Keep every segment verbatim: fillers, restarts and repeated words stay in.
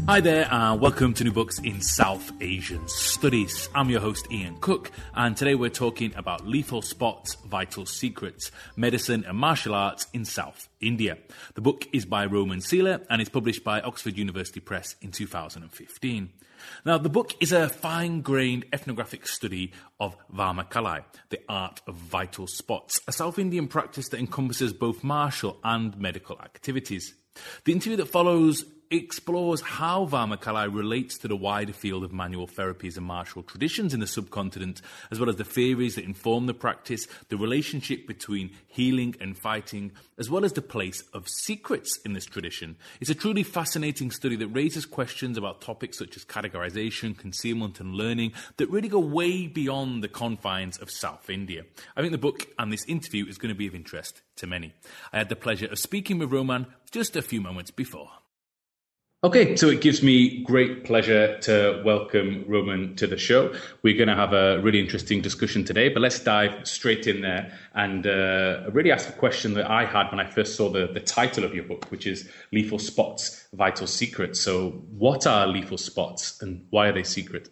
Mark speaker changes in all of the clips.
Speaker 1: Hi there and welcome to New Books in South Asian Studies. I'm your host Ian Cook, and today we're talking about lethal spots, vital secrets, medicine and martial arts in South India. The book is by Roman Seeler and is published by Oxford University Press in two thousand fifteen. Now, the book is a fine-grained ethnographic study of Varmakalai, the art of vital spots, a South Indian practice that encompasses both martial and medical activities. The interview that follows explores how Varmakalai relates to the wider field of manual therapies and martial traditions in the subcontinent, as well as the theories that inform the practice, the relationship between healing and fighting, as well as the place of secrets in this tradition. It's a truly fascinating study that raises questions about topics such as categorization, concealment and learning that really go way beyond the confines of South India. I think the book and this interview is going to be of interest to many. I had the pleasure of speaking with Roman just a few moments before. Okay, so it gives me great pleasure to welcome Roman to the show. We're going to have a really interesting discussion today, but let's dive straight in there and uh, really ask a question that I had when I first saw the, the title of your book, which is Lethal Spots, Vital Secrets. So what are lethal spots and why are they secret?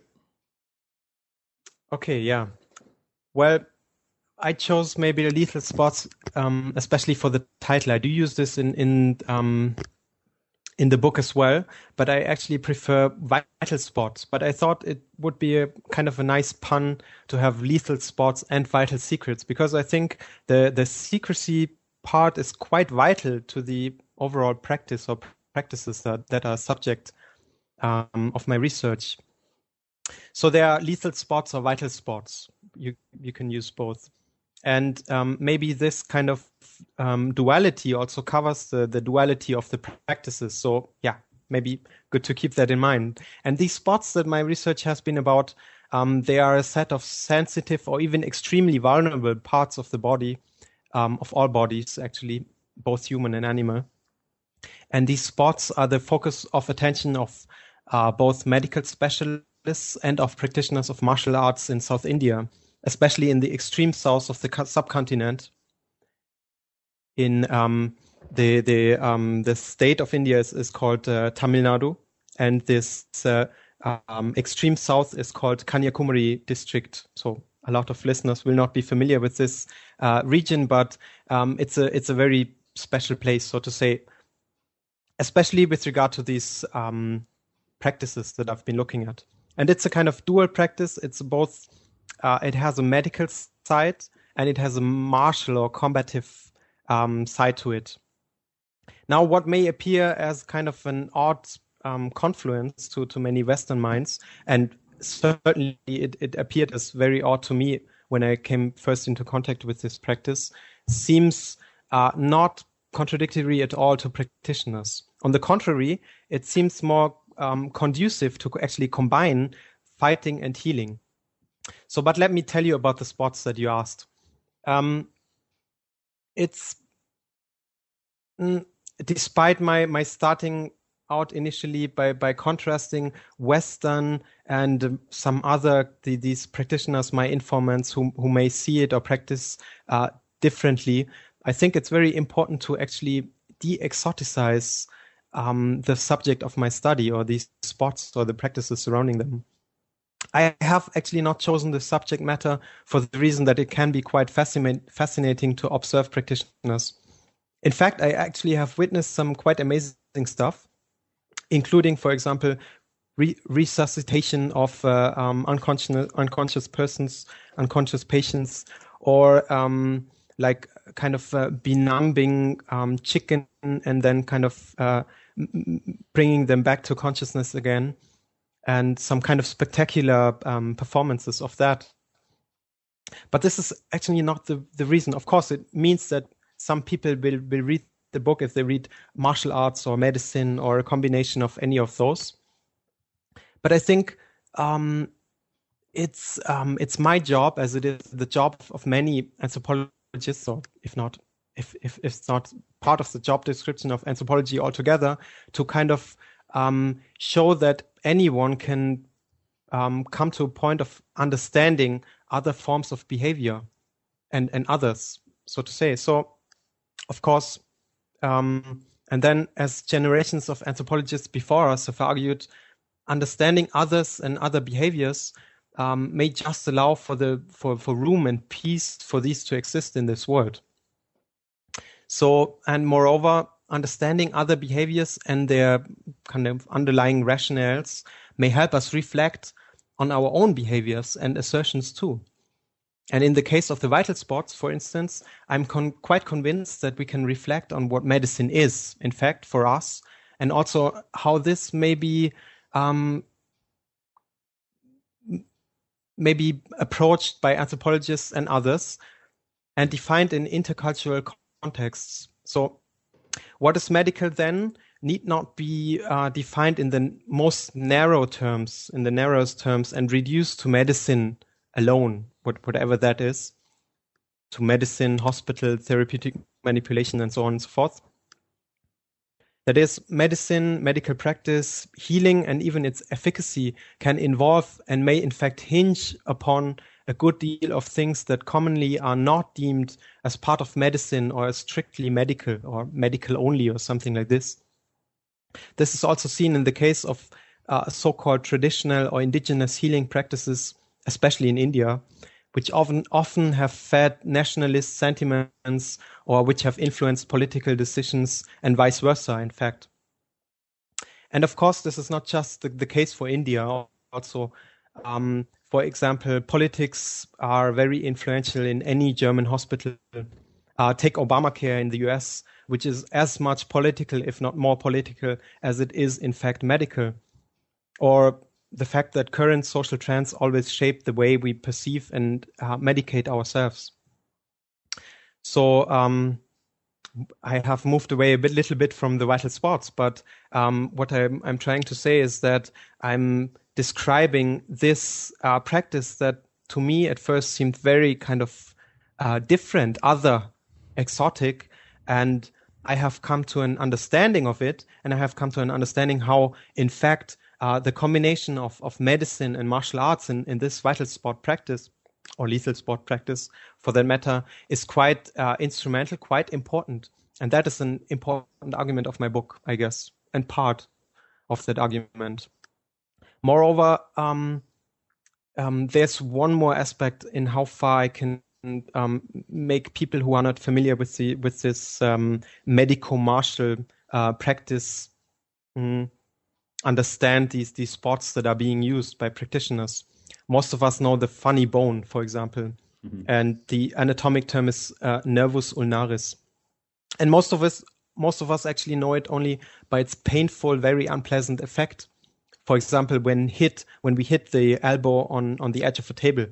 Speaker 2: Okay, yeah. Well, I chose maybe lethal spots, um, especially for the title. I do use this in... in um, in the book as well, but I actually prefer vital spots. But I thought it would be a kind of a nice pun to have lethal spots and vital secrets, because I think the, the secrecy part is quite vital to the overall practice or practices that, that are subject um, of my research. So there are lethal spots or vital spots. You, you can use both. And um, maybe this kind of um, duality also covers the, the duality of the practices. So yeah, maybe good to keep that in mind. And these spots that my research has been about, um, they are a set of sensitive or even extremely vulnerable parts of the body, um, of all bodies actually, both human and animal. And these spots are the focus of attention of uh, both medical specialists and of practitioners of martial arts in South India, especially in the extreme south of the subcontinent. In um, the the um, the state of India is, is called uh, Tamil Nadu, and this uh, um, extreme south is called Kanyakumari district. So a lot of listeners will not be familiar with this uh, region, but um, it's a it's a very special place, so to say, especially with regard to these um, practices that I've been looking at. And it's a kind of dual practice. It's both. Uh, it has a medical side and it has a martial or combative um, side to it. Now, what may appear as kind of an odd um, confluence to, to many Western minds, and certainly it, it appeared as very odd to me when I came first into contact with this practice, seems uh, not contradictory at all to practitioners. On the contrary, it seems more um, conducive to actually combine fighting and healing. So, but let me tell you about the spots that you asked. Um, it's mm, despite my my starting out initially by by contrasting Western and um, some other the, these practitioners, my informants who who may see it or practice uh, differently. I think it's very important to actually de-exoticize um, the subject of my study or these spots or the practices surrounding them. I have actually not chosen the subject matter for the reason that it can be quite fascinating, fascinating to observe practitioners. In fact, I actually have witnessed some quite amazing stuff, including, for example, re- resuscitation of uh, um, unconscious, unconscious persons, unconscious patients, or um, like kind of uh, benumbing um, chicken and then kind of uh, m- bringing them back to consciousness again. And some kind of spectacular um, performances of that. But this is actually not the, the reason. Of course, it means that some people will, will read the book if they read martial arts or medicine or a combination of any of those. But I think um, it's um, it's my job, as it is the job of many anthropologists, or if not, if, if, if it's not part of the job description of anthropology altogether, to kind of um, show that anyone can um, come to a point of understanding other forms of behavior and, and others, so to say. So, of course, um, And then, as generations of anthropologists before us have argued, understanding others and other behaviors um, may just allow for the for, for room and peace for these to exist in this world. So, and moreover, understanding other behaviors and their kind of underlying rationales may help us reflect on our own behaviors and assertions too. And in the case of the vital spots, for instance, I'm con- quite convinced that we can reflect on what medicine is, in fact, for us, and also how this may be um, maybe approached by anthropologists and others and defined in intercultural contexts. So what is medical then need not be uh, defined in the most narrow terms, in the narrowest terms, and reduced to medicine alone, whatever that is, to medicine, hospital, therapeutic manipulation, and so on and so forth. That is, medicine, medical practice, healing, and even its efficacy can involve and may in fact hinge upon a good deal of things that commonly are not deemed as part of medicine or as strictly medical or medical only or something like this. This is also seen in the case of uh, so-called traditional or indigenous healing practices, especially in India, which often often have fed nationalist sentiments or which have influenced political decisions and vice versa, in fact. And of course, this is not just the, the case for India. Also, um, for example, politics are very influential in any German hospital. Uh, take Obamacare in the U S, which is as much political, if not more political, as it is in fact medical. Or the fact that current social trends always shape the way we perceive and uh, medicate ourselves. So um, I have moved away a bit, little bit from the vital spots, but um, what I'm, I'm trying to say is that I'm describing this uh, practice that to me at first seemed very kind of uh, different, other, exotic, and I have come to an understanding of it, and I have come to an understanding how, in fact, Uh, the combination of, of medicine and martial arts in, in this vital sport practice, or lethal sport practice for that matter, is quite uh, instrumental, quite important. And that is an important argument of my book, I guess, and part of that argument. Moreover, um, um, there's one more aspect in how far I can um, make people who are not familiar with the with this um, medico-martial uh, practice mm, understand these these spots that are being used by practitioners. Most of us know the funny bone, for example, mm-hmm. and the anatomic term is uh, nervus ulnaris. And most of us, most of us actually know it only by its painful, very unpleasant effect. For example, when hit, when we hit the elbow on on the edge of a table.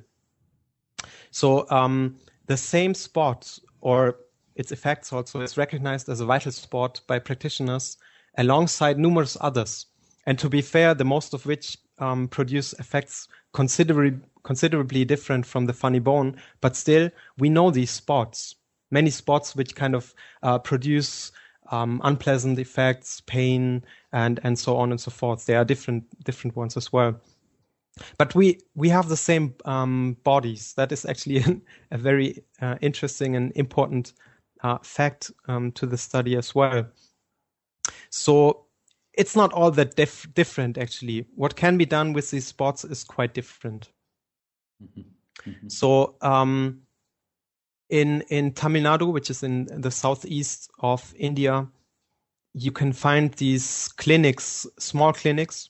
Speaker 2: So um, the same spot or its effects also is recognized as a vital spot by practitioners alongside numerous others. And to be fair, the most of which um, produce effects considerably considerably different from the funny bone, but still we know these spots. Many spots which kind of uh, produce um, unpleasant effects, pain, and and so on and so forth. There are different different ones as well. But we we have the same um, bodies. That is actually a, a very uh, interesting and important uh, fact um, to the study as well. So it's not all that dif- different, actually. What can be done with these spots is quite different. Mm-hmm. Mm-hmm. So um, in in Tamil Nadu, which is in the southeast of India, you can find these clinics, small clinics,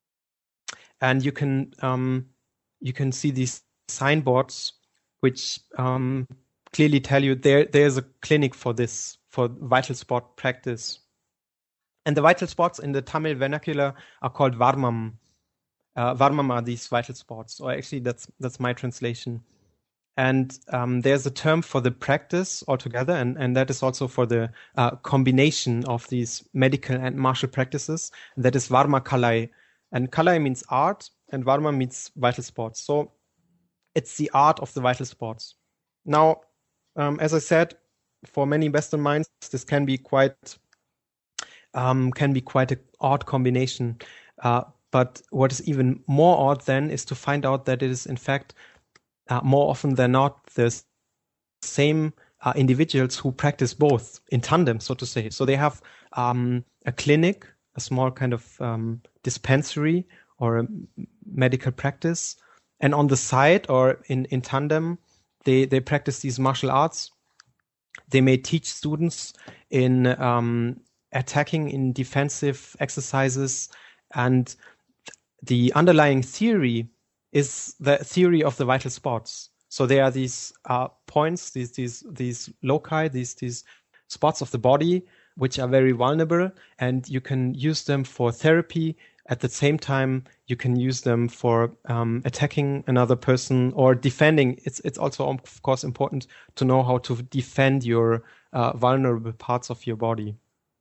Speaker 2: and you can um, you can see these signboards which um, clearly tell you there there's a clinic for this, for vital spot practice. And the vital spots in the Tamil vernacular are called varmam. Uh, varmam are these vital spots, or actually that's that's my translation. And um, there's a term for the practice altogether, and, and that is also for the uh, combination of these medical and martial practices. That is varma kalai. And kalai means art, and varma means vital sports. So it's the art of the vital sports. Now, um, as I said, for many Western minds, this can be quite um, can be quite an odd combination. Uh, but what is even more odd then is to find out that it is in fact uh, more often than not the same uh, individuals who practice both in tandem, so to say. So they have um, a clinic, a small kind of um, dispensary or a medical practice. And on the side or in, in tandem, they, they practice these martial arts. They may teach students in um, attacking, in defensive exercises. And the underlying theory is the theory of the vital spots. So there are these uh, points, these these these loci, these these spots of the body which are very vulnerable, and you can use them for therapy. At the same time, you can use them for um, attacking another person or defending. It's it's also of course important to know how to defend your uh, vulnerable parts of your body.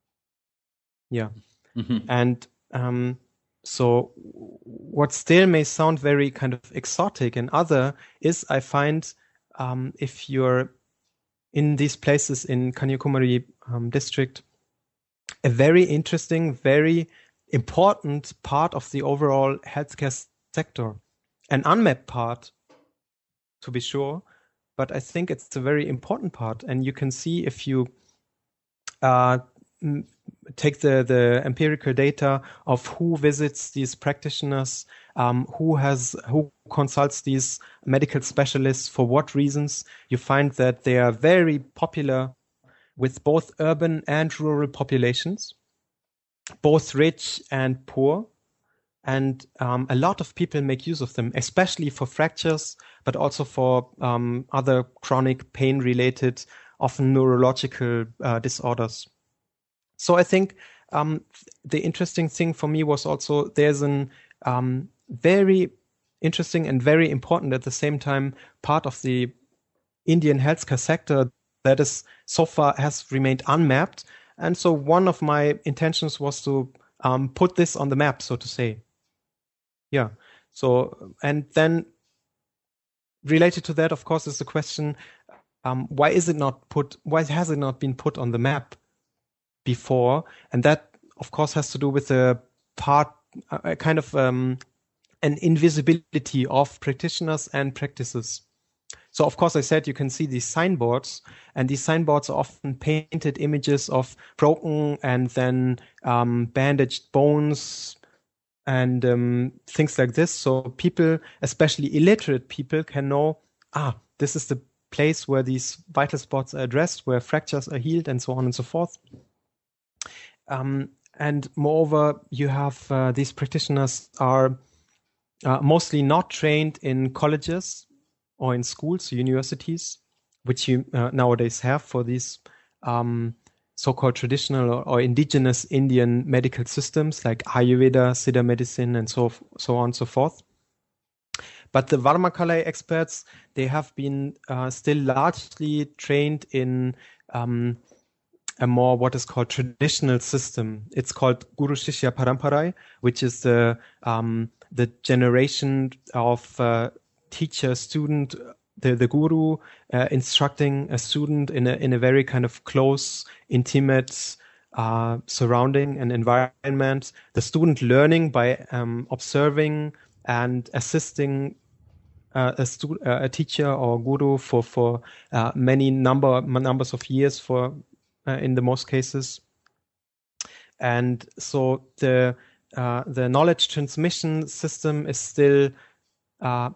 Speaker 2: Yeah, mm-hmm. and um, so what still may sound very kind of exotic and other is, I find, um, if you're in these places in Kanyakumari um, district, a very interesting, very important part of the overall healthcare sector. An unmapped part, to be sure, but I think it's a very important part. And you can see if you uh, take the, the empirical data of who visits these practitioners, um, who has who consults these medical specialists, for what reasons, you find that they are very popular with both urban and rural populations, both rich and poor. And um, a lot of people make use of them, especially for fractures, but also for um, other chronic pain-related, often neurological uh, disorders. So I think um, the interesting thing for me was also there's an um, very interesting and very important at the same time part of the Indian healthcare sector that is so far has remained unmapped. And so one of my intentions was to um, put this on the map, so to say. Yeah. So, and then related to that, of course, is the question, um, why is it not put, why has it not been put on the map before? And that, of course, has to do with a part, a kind of um, an invisibility of practitioners and practices. So, of course, I said you can see these signboards, and these signboards are often painted images of broken and then um, bandaged bones and um, things like this. So people, especially illiterate people, can know, ah, this is the place where these vital spots are addressed, where fractures are healed, and so on and so forth. Um, and moreover, you have uh, these practitioners are uh, mostly not trained in colleges or in schools, universities, which you uh, nowadays have for these um, so-called traditional or, or indigenous Indian medical systems like Ayurveda, Siddha medicine, and so so on and so forth. But the Varmakalai experts, they have been uh, still largely trained in um, a more what is called traditional system. It's called Guru Shishya Paramparai, which is the um, the generation of uh, teacher student, the the guru uh, instructing a student in a in a very kind of close, intimate uh, surrounding and environment. The student learning by um, observing and assisting uh, a, stu- uh, a teacher or guru for for uh, many number numbers of years for uh, in the most cases. And so the uh, the knowledge transmission system is still uh,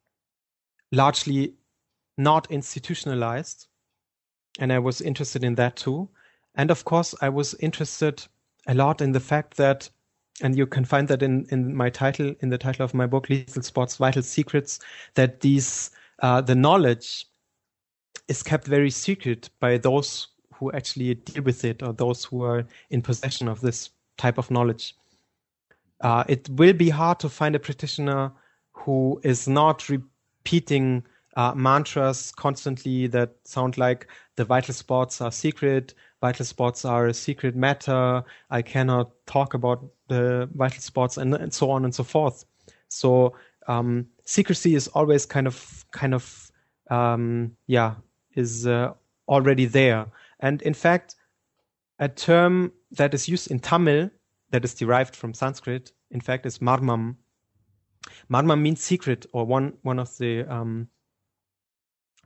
Speaker 2: largely not institutionalized, and I was interested in that too. And of course, I was interested a lot in the fact that, and you can find that in, in my title, in the title of my book, Lethal Sports, Vital Secrets, that these uh, the knowledge is kept very secret by those who actually deal with it or those who are in possession of this type of knowledge. Uh, it will be hard to find a practitioner who is not re- repeating uh, mantras constantly that sound like the vital spots are secret, vital spots are a secret matter, I cannot talk about the vital spots, and, and so on and so forth. So um, secrecy is always kind of, kind of, um, yeah, is uh, already there. And in fact, a term that is used in Tamil that is derived from Sanskrit, in fact, is marmam. Marmam means secret, or one one of the um,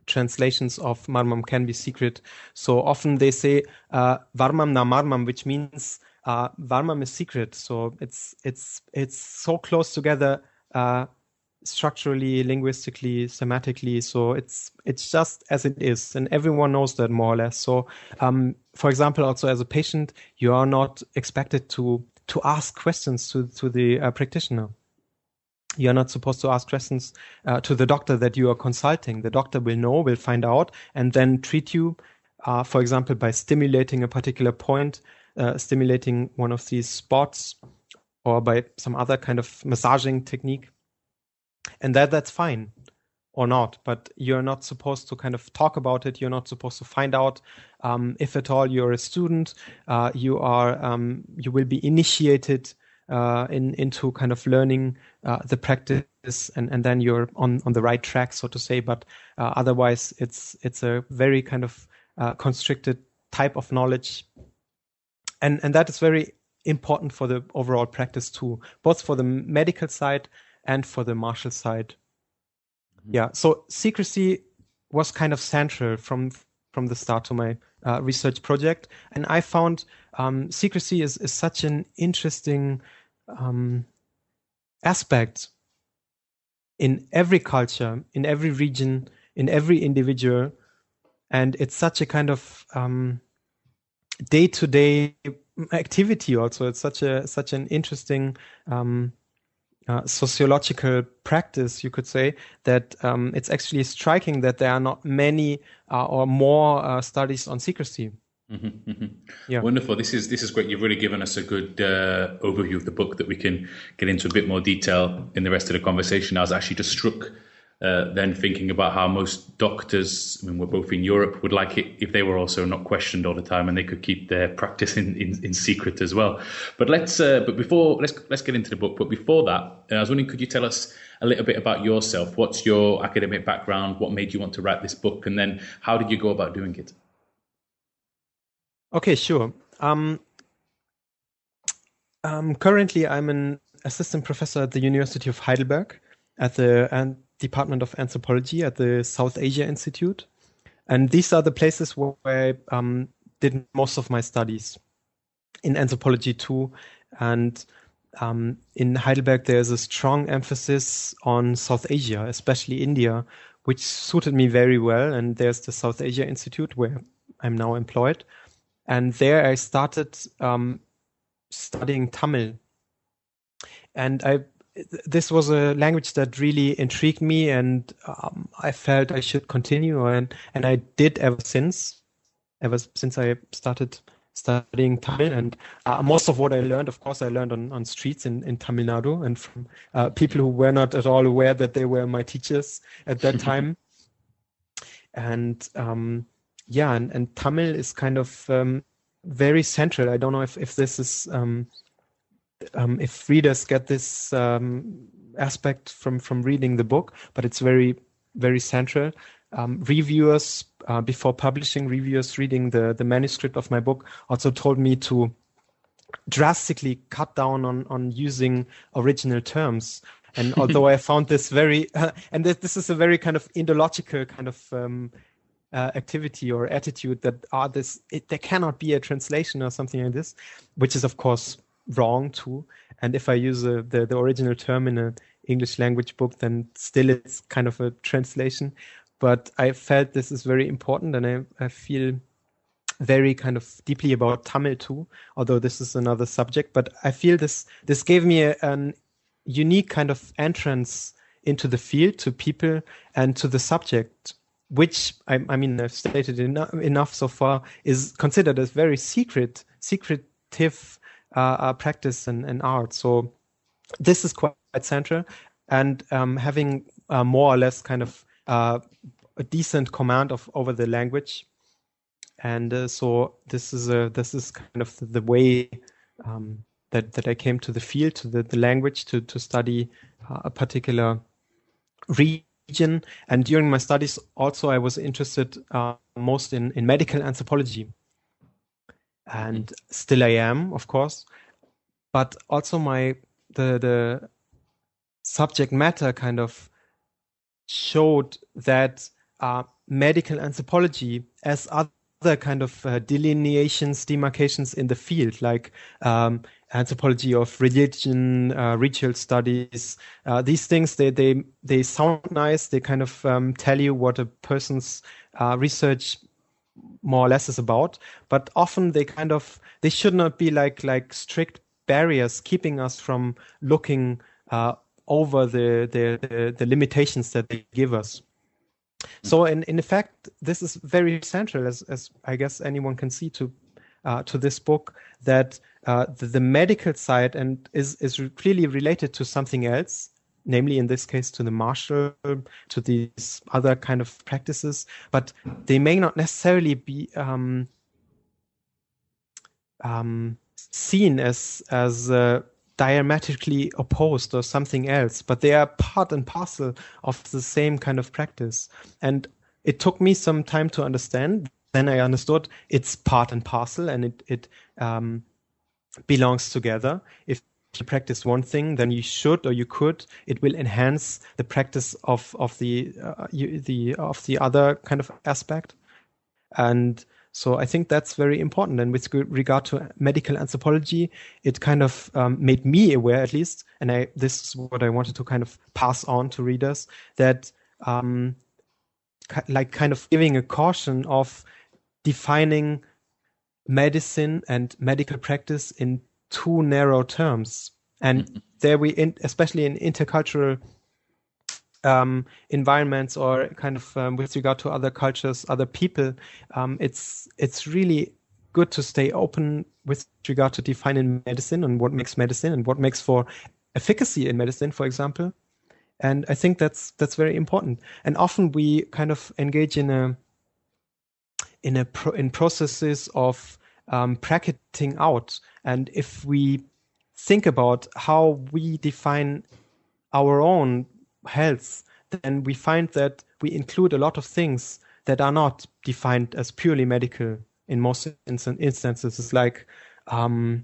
Speaker 2: translations of Marmam can be secret. So often they say uh, Varmam na Marmam, which means uh, Varmam is secret. So it's it's it's so close together uh, structurally, linguistically, semantically. So it's it's just as it is, and everyone knows that more or less. So, um, for example, also as a patient, you are not expected to to ask questions to to the uh, practitioner. You're not supposed to ask questions uh, to the doctor that you are consulting. The doctor will know, will find out, and then treat you, uh, for example, by stimulating a particular point, uh, stimulating one of these spots, or by some other kind of massaging technique. And that that's fine or not, but you're not supposed to kind of talk about it. You're not supposed to find out. Um, if at all you're a student, uh, you are um, you will be initiated Uh, in into kind of learning uh, the practice, and, and then you're on, on the right track, so to say. But uh, otherwise, it's it's a very kind of uh, constricted type of knowledge, and and that is very important for the overall practice too, both for the medical side and for the martial side. Mm-hmm. Yeah. So secrecy was kind of central from from the start to my uh, research project, and I found um, secrecy is is such an interesting Um, aspect in every culture, in every region, in every individual, and it's such a kind of um, day-to-day activity. Also, it's such a such an interesting um, uh, sociological practice, you could say, that um, it's actually striking that there are not many uh, or more uh, studies on secrecy.
Speaker 1: Mm-hmm, mm-hmm. Yeah, wonderful. This is this is great. You've really given us a good uh, overview of the book that we can get into a bit more detail in the rest of the conversation. I was actually just struck uh, then thinking about how most doctors, I mean, we're both in Europe, would like it if they were also not questioned all the time and they could keep their practice in, in, in secret as well. But let's uh, but before let's let's get into the book. But before that, uh, I was wondering, could you tell us a little bit about yourself? What's your academic background? What made you want to write this book? And then how did you go about doing it?
Speaker 2: Okay, sure. Um, um, currently, I'm an assistant professor at the University of Heidelberg at the uh, Department of Anthropology at the South Asia Institute. And these are the places where I um, did most of my studies in anthropology too. And um, in Heidelberg, there's a strong emphasis on South Asia, especially India, which suited me very well. And there's the South Asia Institute where I'm now employed. And there I started um, studying Tamil. And I, this was a language that really intrigued me, and um, I felt I should continue, and, and I did ever since, ever since I started studying Tamil. And uh, most of what I learned, of course, I learned on, on streets in, in Tamil Nadu, and from uh, people who were not at all aware that they were my teachers at that time. And um, yeah, and, and Tamil is kind of um, very central. I don't know if, if this is, um, um, if readers get this um, aspect from, from reading the book, but it's very, very central. Um, reviewers, uh, before publishing, reviewers reading the, the manuscript of my book also told me to drastically cut down on, on using original terms. And although I found this very, uh, and this, this is a very kind of Indological kind of um, Uh, activity or attitude that are this it, there cannot be a translation or something like this, which is of course wrong too. And if I use a, the the original term in a English language book, then still it's kind of a translation. But I felt this is very important, and I, I feel very kind of deeply about Tamil too, although this is another subject. But I feel this this gave me a, an unique kind of entrance into the field, to people and to the subject, which I, I mean, I've stated enough, enough so far, is considered as very secret, secretive uh, uh, practice and, and art. So this is quite central, and um, having uh, more or less kind of uh, a decent command of over the language, and uh, so this is a this is kind of the, the way um, that that I came to the field, to the, the language, to to study uh, a particular region. And during my studies, also, I was interested uh, most in, in medical anthropology. And still I am, of course. But also my the the subject matter kind of showed that uh, medical anthropology as other kind of uh, delineations, demarcations in the field, like um, anthropology of religion, uh, ritual studies. Uh, these things, they they they sound nice. They kind of um, tell you what a person's uh, research more or less is about, but often they kind of they should not be like like strict barriers keeping us from looking uh, over the, the the the limitations that they give us. So in in effect, this is very central, as as I guess anyone can see, to uh, to this book, that uh, the, the medical side and is is clearly related to something else, namely in this case to the martial, to these other kind of practices, but they may not necessarily be um, um, seen as as uh, diametrically opposed or something else, but they are part and parcel of the same kind of practice. And it took me some time to understand. Then I understood it's part and parcel, and it it um, belongs together. If you practice one thing, then you should or you could. It will enhance the practice of of the uh, you, the of the other kind of aspect, and so I think that's very important. And with regard to medical anthropology, it kind of um, made me aware, at least, and I this is what I wanted to kind of pass on to readers, that um, like kind of giving a caution of defining medicine and medical practice in too narrow terms. And mm-hmm. there we, in, especially in intercultural um, environments, or kind of um, with regard to other cultures, other people, um, it's it's really good to stay open with regard to defining medicine and what makes medicine and what makes for efficacy in medicine, for example. And I think that's that's very important. And often we kind of engage in a in a pro, in processes of um, bracketing out. And if we think about how we define our own health, then we find that we include a lot of things that are not defined as purely medical in most instances. It's like, um,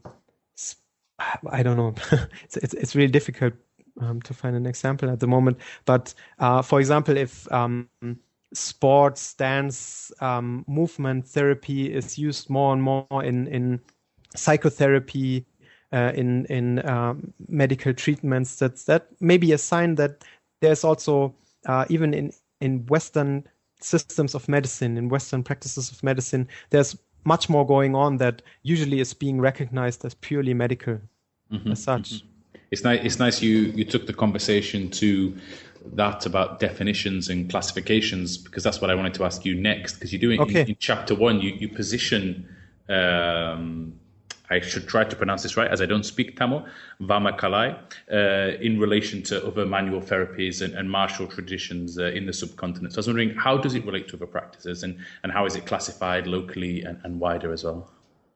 Speaker 2: I don't know, it's, it's it's really difficult um, to find an example at the moment. But uh, for example, if um, sports, dance, um, movement therapy is used more and more in, in psychotherapy, uh, in in um, medical treatments, that's that may be a sign that there's also uh, even in in Western systems of medicine, in Western practices of medicine, there's much more going on that usually is being recognized as purely medical mm-hmm, as such. Mm-hmm.
Speaker 1: It's nice. It's nice you you took the conversation to that about definitions and classifications, because that's what I wanted to ask you next. Because you do it okay. in, in chapter one. You you position. Um, I should try to pronounce this right, as I don't speak Tamil, Vamakalai, uh, in relation to other manual therapies and, and martial traditions uh, in the subcontinent. So I was wondering, how does it relate to other practices, and, and how is it classified locally and, and wider as well?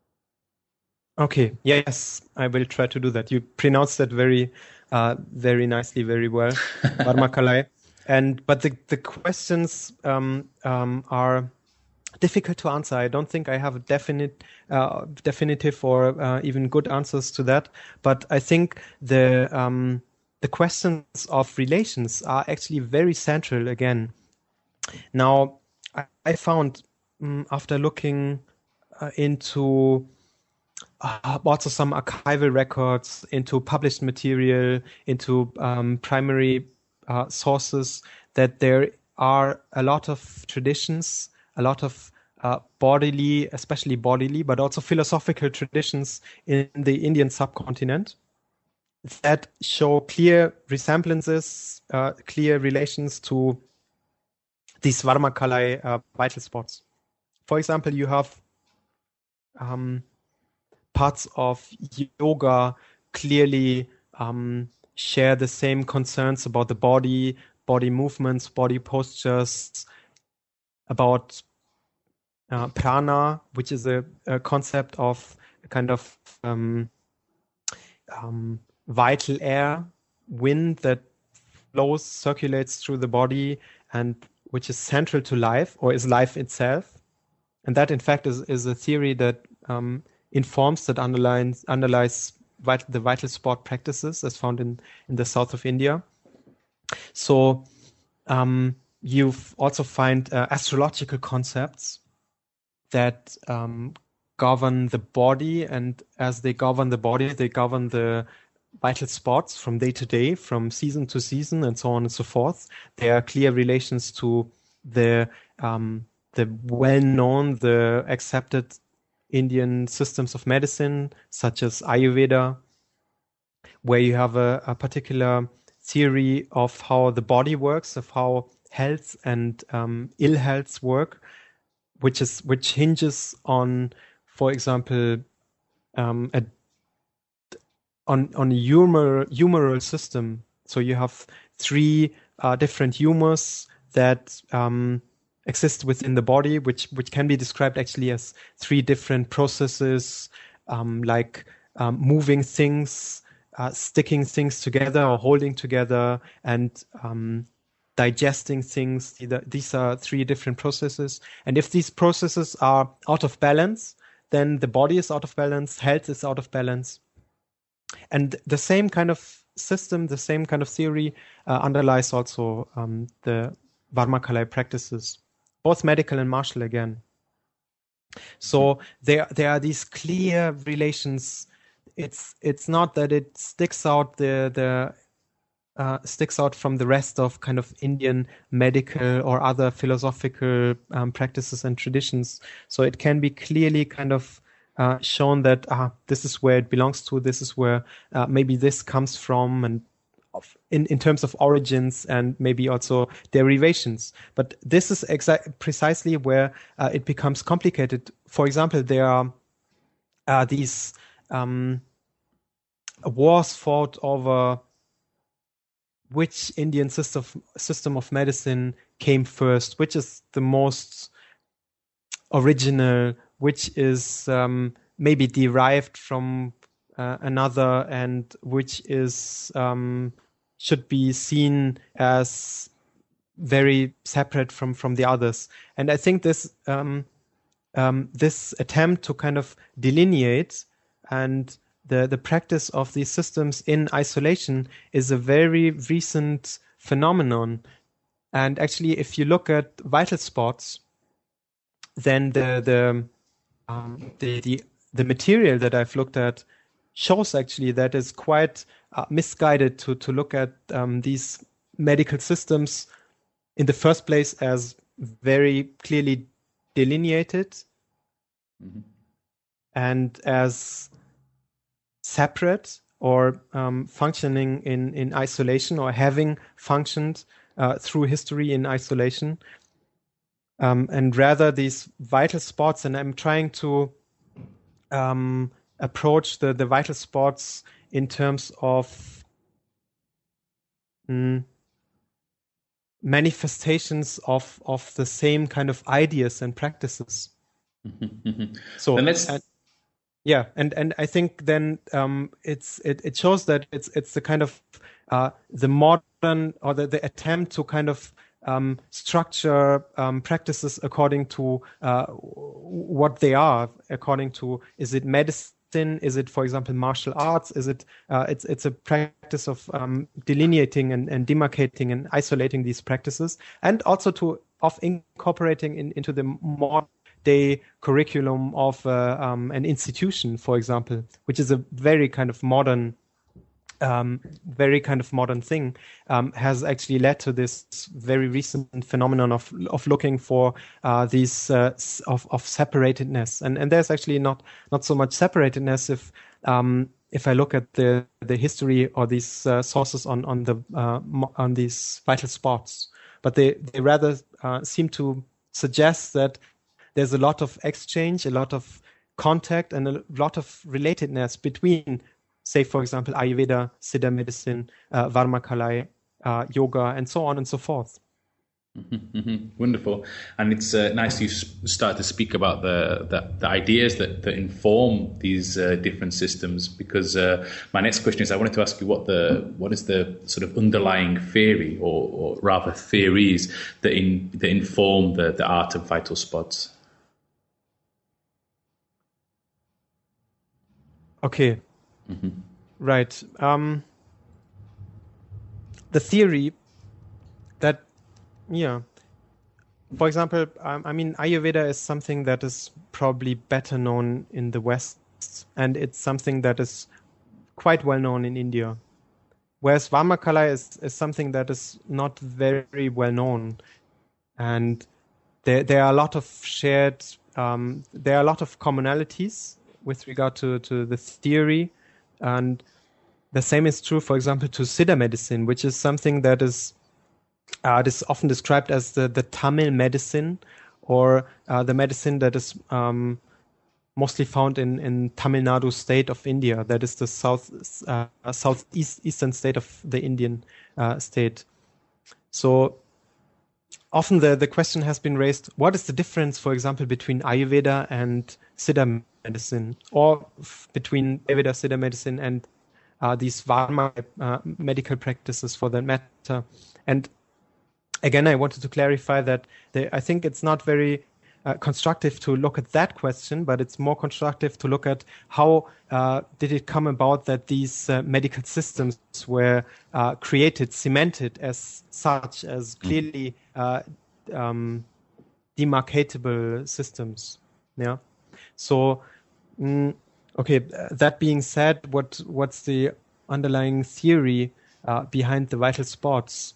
Speaker 2: Okay, yes, I will try to do that. You pronounced that very, uh, very nicely, very well, Vamakalai. And but the the questions um, um, are difficult to answer. I don't think I have a definite, uh, definitive or uh, even good answers to that. But I think the um, the questions of relations are actually very central again. Now, I, I found um, after looking uh, into uh, also some archival records, into published material, into um, primary uh, sources, that there are a lot of traditions, a lot of uh, bodily, especially bodily, but also philosophical traditions in the Indian subcontinent that show clear resemblances, uh, clear relations to these Vamakalai uh, vital spots. For example, you have um, parts of yoga clearly um, share the same concerns about the body, body movements, body postures, about uh, prana, which is a, a concept of a kind of um, um, vital air, wind that flows, circulates through the body, and which is central to life, or is life itself. And that, in fact, is, is a theory that um, informs, that underlines, underlies vital, the vital sport practices as found in, in the south of India. So um, you also find uh, astrological concepts that um, govern the body, and as they govern the body, they govern the vital spots from day to day, from season to season, and so on and so forth. There are clear relations to the um, the well-known, the accepted Indian systems of medicine, such as Ayurveda, where you have a, a particular theory of how the body works, of how health and um, ill health work, which is which hinges on, for example, um, a, on on a humor, humoral system. So you have three uh, different humors that um, exist within the body, which which can be described actually as three different processes, um, like um, moving things, uh, sticking things together or holding together, and um, digesting things. These are three different processes. And if these processes are out of balance, then the body is out of balance, health is out of balance. And the same kind of system, the same kind of theory uh, underlies also um, the Varmakalai practices, both medical and martial again. So there, there are these clear relations. It's it's not that it sticks out the the uh, sticks out from the rest of kind of Indian medical or other philosophical um, practices and traditions. So it can be clearly kind of uh, shown that ah, this is where it belongs to. This is where uh, maybe this comes from, and in in terms of origins and maybe also derivations. But this is exa- precisely where uh, it becomes complicated. For example, there are uh, these um, wars fought over which Indian system system of medicine came first, which is the most original, which is um, maybe derived from uh, another, and which is um, should be seen as very separate from from the others. And I think this um, um, this attempt to kind of delineate and the the practice of these systems in isolation is a very recent phenomenon. And actually, if you look at vital spots, then the the um, the, the the material that I've looked at shows actually that it's quite uh, misguided to to look at um, these medical systems in the first place as very clearly delineated mm-hmm. and as separate or um, functioning in, in isolation, or having functioned uh, through history in isolation. Um, and rather these vital spots, and I'm trying to um, approach the, the vital spots in terms of mm, manifestations of, of the same kind of ideas and practices. so
Speaker 1: and let's...
Speaker 2: and, Yeah, and, and I think then um, it's it, it shows that it's it's the kind of uh, the modern or the, the attempt to kind of um, structure um, practices according to uh, what they are, according to, is it medicine, is it, for example, martial arts, is it uh, it's it's a practice of um, delineating and, and demarcating and isolating these practices, and also to of incorporating in, into the modern day curriculum of uh, um, an institution, for example, which is a very kind of modern, um, very kind of modern thing, um, has actually led to this very recent phenomenon of of looking for uh, these uh, of of separatedness, and and there's actually not not so much separatedness if um, if I look at the the history or these uh, sources on on the uh, on these vital spots, but they they rather uh, seem to suggest that there's a lot of exchange, a lot of contact, and a lot of relatedness between, say, for example, Ayurveda, Siddha medicine, uh, Varmakalai, uh, yoga, and so on and so forth.
Speaker 1: Mm-hmm, mm-hmm. Wonderful. And it's uh, nice you start to speak about the, the, the ideas that, that inform these uh, different systems, because uh, my next question is, I wanted to ask you what the what is the sort of underlying theory, or, or rather theories, that, in, that inform the, the art of vital spots?
Speaker 2: Okay, mm-hmm. Right. Um, the theory that Yeah. For example, um, I mean, Ayurveda is something that is probably better known in the West, and it's something that is quite well known in India. Whereas Varmakala is, is something that is not very well known. And there, there are a lot of shared, um, there are a lot of commonalities with regard to, to the theory. And the same is true, for example, to Siddha medicine, which is something that is Uh, it is often described as the, the Tamil medicine, or uh, the medicine that is um, mostly found in, in Tamil Nadu state of India. That is the south uh, southeast eastern state of the Indian uh, state. So often the, the question has been raised, what is the difference, for example, between Ayurveda and Siddha medicine, or f- between Ayurveda, Siddha medicine, and uh, these Varma uh, medical practices for that matter? And again, I wanted to clarify that they, I think it's not very uh, constructive to look at that question, but it's more constructive to look at how uh, did it come about that these uh, medical systems were uh, created, cemented as such, as clearly uh, um, demarcatable systems. Yeah. So, mm, okay. That being said, what what's the underlying theory uh, behind the vital spots?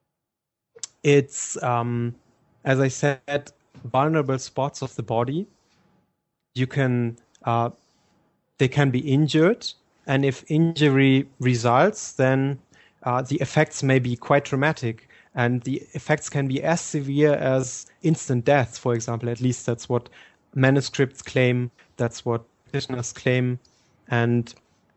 Speaker 2: It's, um, as I said, vulnerable spots of the body. You can, uh, they can be injured, and if injury results, then uh, the effects may be quite dramatic, and the effects can be as severe as instant death, for example. At least that's what manuscripts claim. That's what practitioners claim, and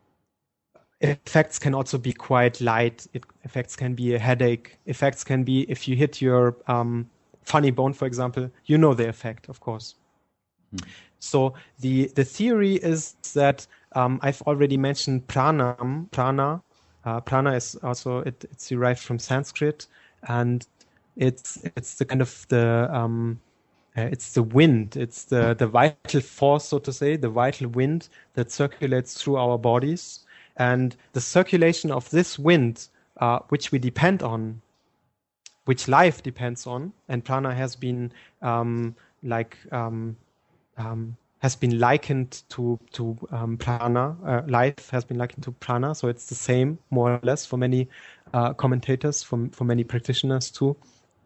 Speaker 2: effects can also be quite light. It, effects can be a headache. Effects can be if you hit your um, funny bone, for example. You know the effect, of course. Hmm. So the the theory is that um, I've already mentioned pranam. Prana, uh, prana is also it, it's derived from Sanskrit, and it's it's the kind of the um, uh, it's the wind. It's the the vital force, so to say, the vital wind that circulates through our bodies. And the circulation of this wind, uh, which we depend on, which life depends on, and prana has been um, like um, um, has been likened to to um, prana. Uh, life has been likened to prana, so it's the same more or less for many uh, commentators, for for many practitioners too.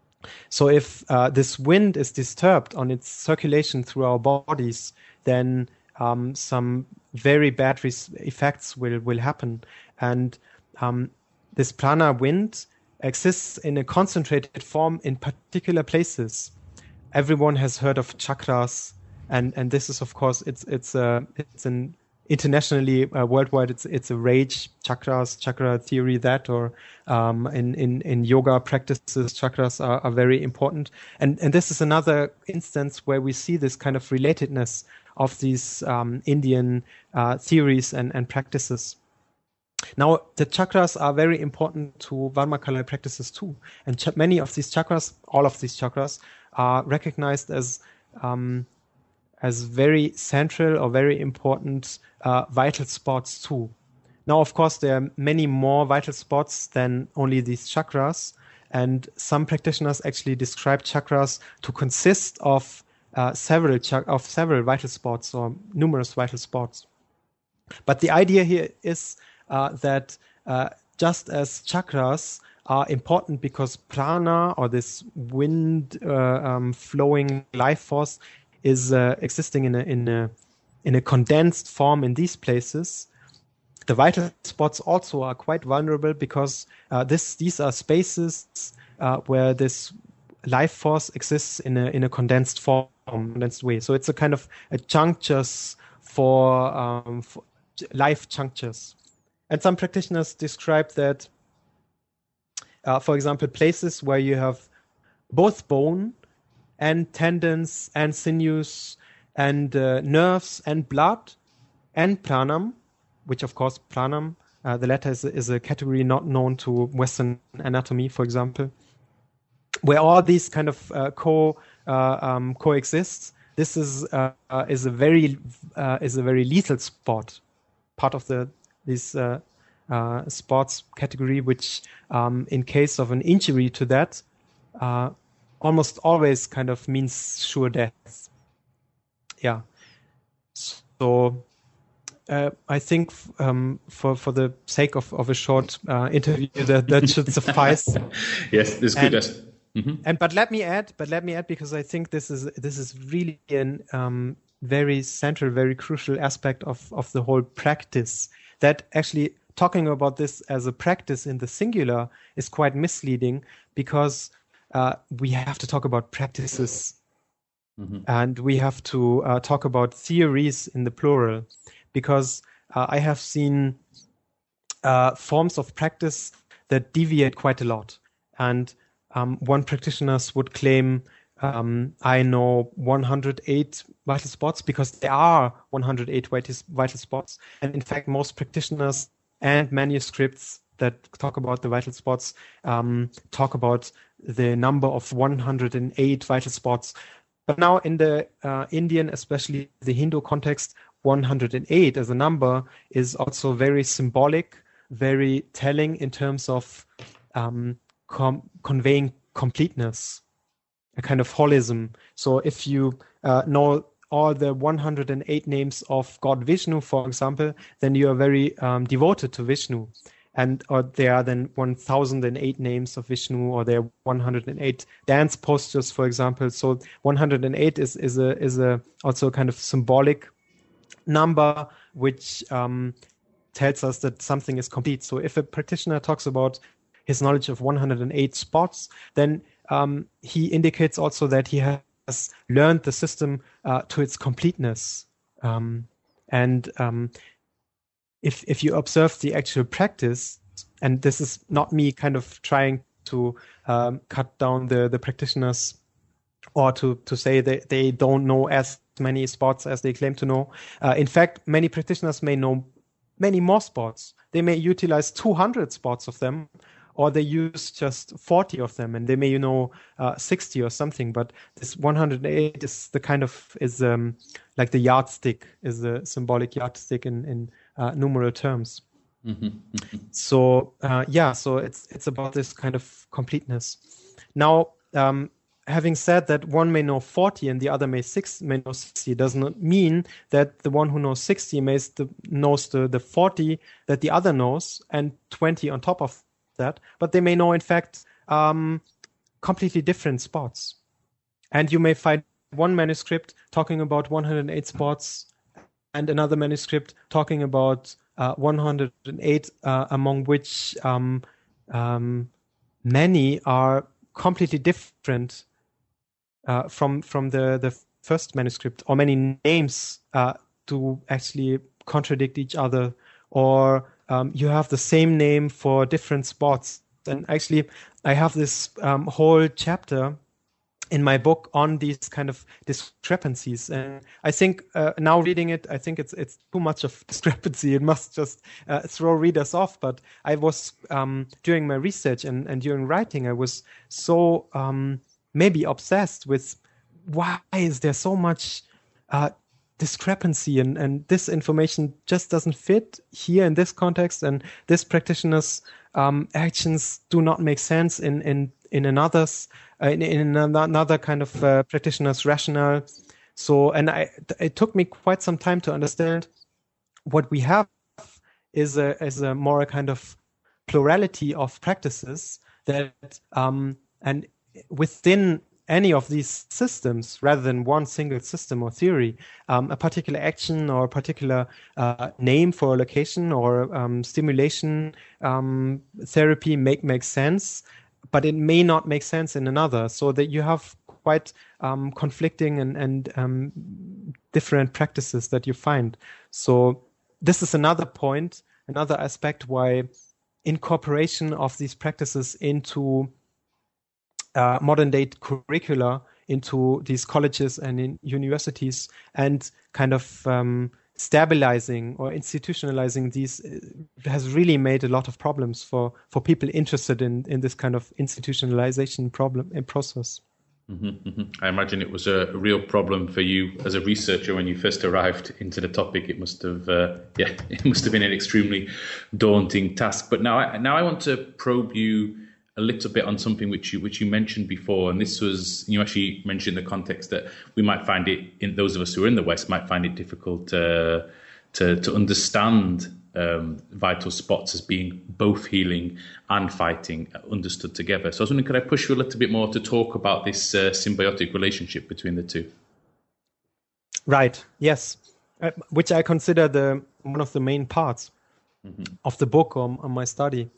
Speaker 2: So if uh, this wind is disturbed on its circulation through our bodies, then um, some very bad res- effects will, will happen. And um, this prana wind exists in a concentrated form in particular places. Everyone has heard of chakras, and, and this is, of course, it's it's a it's an internationally uh, worldwide. It's it's a rage, chakras, chakra theory, that or um, in in in yoga practices, chakras are, are very important. And and this is another instance where we see this kind of relatedness of these um, Indian uh, theories and, and practices. Now, the chakras are very important to Varmakala practices too. And ch- many of these chakras, all of these chakras, are recognized as um, as very central or very important uh, vital spots too. Now, of course, there are many more vital spots than only these chakras. And some practitioners actually describe chakras to consist of Uh, several ch- of several vital spots or numerous vital spots. But the idea here is uh, that uh, just as chakras are important because prana, or this wind uh, um, flowing life force, is uh, existing in a in a in a condensed form in these places, the vital spots also are quite vulnerable because uh, this these are spaces uh, where this life force exists in a in a condensed form, condensed way. So it's a kind of a junctures for, um, for life junctures. And some practitioners describe that, uh, for example, places where you have both bone and tendons and sinews and uh, nerves and blood and pranam, which of course pranam, uh, the latter is, is a category not known to Western anatomy, for example, where all these kind of uh, co uh, um, coexist. This is uh, uh, is a very uh, is a very lethal spot, part of the this uh, uh, sports category, which um, in case of an injury to that, uh, almost always kind of means sure death. Yeah. So uh, I think um, for for the sake of, of a short uh, interview, that, that should suffice.
Speaker 1: Yes, this is good.
Speaker 2: Mm-hmm. And but let me add, but let me add, because I think this is this is really an um, very central, very crucial aspect of of the whole practice. That actually talking about this as a practice in the singular is quite misleading, because uh, we have to talk about practices, mm-hmm. and we have to uh, talk about theories in the plural, because uh, I have seen uh, forms of practice that deviate quite a lot. And um, one practitioner would claim, um, I know one hundred eight vital spots, because there are one hundred eight vital spots. And in fact, most practitioners and manuscripts that talk about the vital spots um, talk about the number of one hundred eight vital spots. But now in the uh, Indian, especially the Hindu context, one hundred eight as a number is also very symbolic, very telling in terms of um, com- conveying completeness, a kind of holism. So if you uh, know all the one hundred eight names of God Vishnu, for example, then you are very um, devoted to Vishnu. And or there are then one thousand eight names of Vishnu, or there are one hundred eight dance postures, for example. So one hundred eight is is a is a also a kind of symbolic number which um, tells us that something is complete. So if a practitioner talks about his knowledge of one hundred eight spots, then um, he indicates also that he has learned the system uh, to its completeness. Um, and um, if if you observe the actual practice, and this is not me kind of trying to um, cut down the, the practitioners or to, to say that they don't know as many spots as they claim to know. Uh, in fact, many practitioners may know many more spots. They may utilize two hundred spots of them, or they use just forty of them, and they may, you know, uh, sixty or something. But this one hundred eight is the kind of, is um, like the yardstick, is a symbolic yardstick in, in uh, numeral terms. Mm-hmm. Mm-hmm. So, uh, yeah, so it's it's about this kind of completeness. Now, um, having said that, one may know forty and the other may six may know sixty, does not mean that the one who knows sixty may st- knows the, the forty that the other knows and twenty on top of that. But they may know, in fact, um, completely different spots. And you may find one manuscript talking about one hundred eight spots and another manuscript talking about uh, one hundred eight, uh, among which um, um, many are completely different Uh, from from the, the first manuscript, or many names uh, do actually contradict each other, or um, you have the same name for different spots. And actually, I have this um, whole chapter in my book on these kind of discrepancies. And I think uh, now reading it, I think it's it's too much of discrepancy. It must just uh, throw readers off. But I was, um, during my research and, and during writing, I was so... Um, maybe obsessed with why is there so much uh, discrepancy, and, and this information just doesn't fit here in this context, and this practitioner's um, actions do not make sense in in in another's uh, in, in another kind of uh, practitioner's rationale. So, and I it took me quite some time to understand what we have is a is a more a kind of plurality of practices that um, and within any of these systems, rather than one single system or theory, um, a particular action or a particular uh, name for a location or um, stimulation um, therapy make make sense, but it may not make sense in another. So that you have quite um, conflicting and, and um, different practices that you find. So this is another point, another aspect why incorporation of these practices into Uh, modern day curricula, into these colleges and in universities, and kind of um, stabilizing or institutionalizing these uh, has really made a lot of problems for, for people interested in, in this kind of institutionalization problem and process.
Speaker 1: Mm-hmm, mm-hmm. I imagine it was a real problem for you as a researcher when you first arrived into the topic. It must have, uh, yeah, it must have been an extremely daunting task. But now, I, now I want to probe you a little bit on something which you which you mentioned before, and this was you actually mentioned in the context that we might find it in those of us who are in the West might find it difficult uh, to to understand um, vital spots as being both healing and fighting understood together. So I was wondering, could I push you a little bit more to talk about this uh, symbiotic relationship between the two?
Speaker 2: Right. Yes, uh, which I consider the one of the main parts mm-hmm. of the book or, or my study.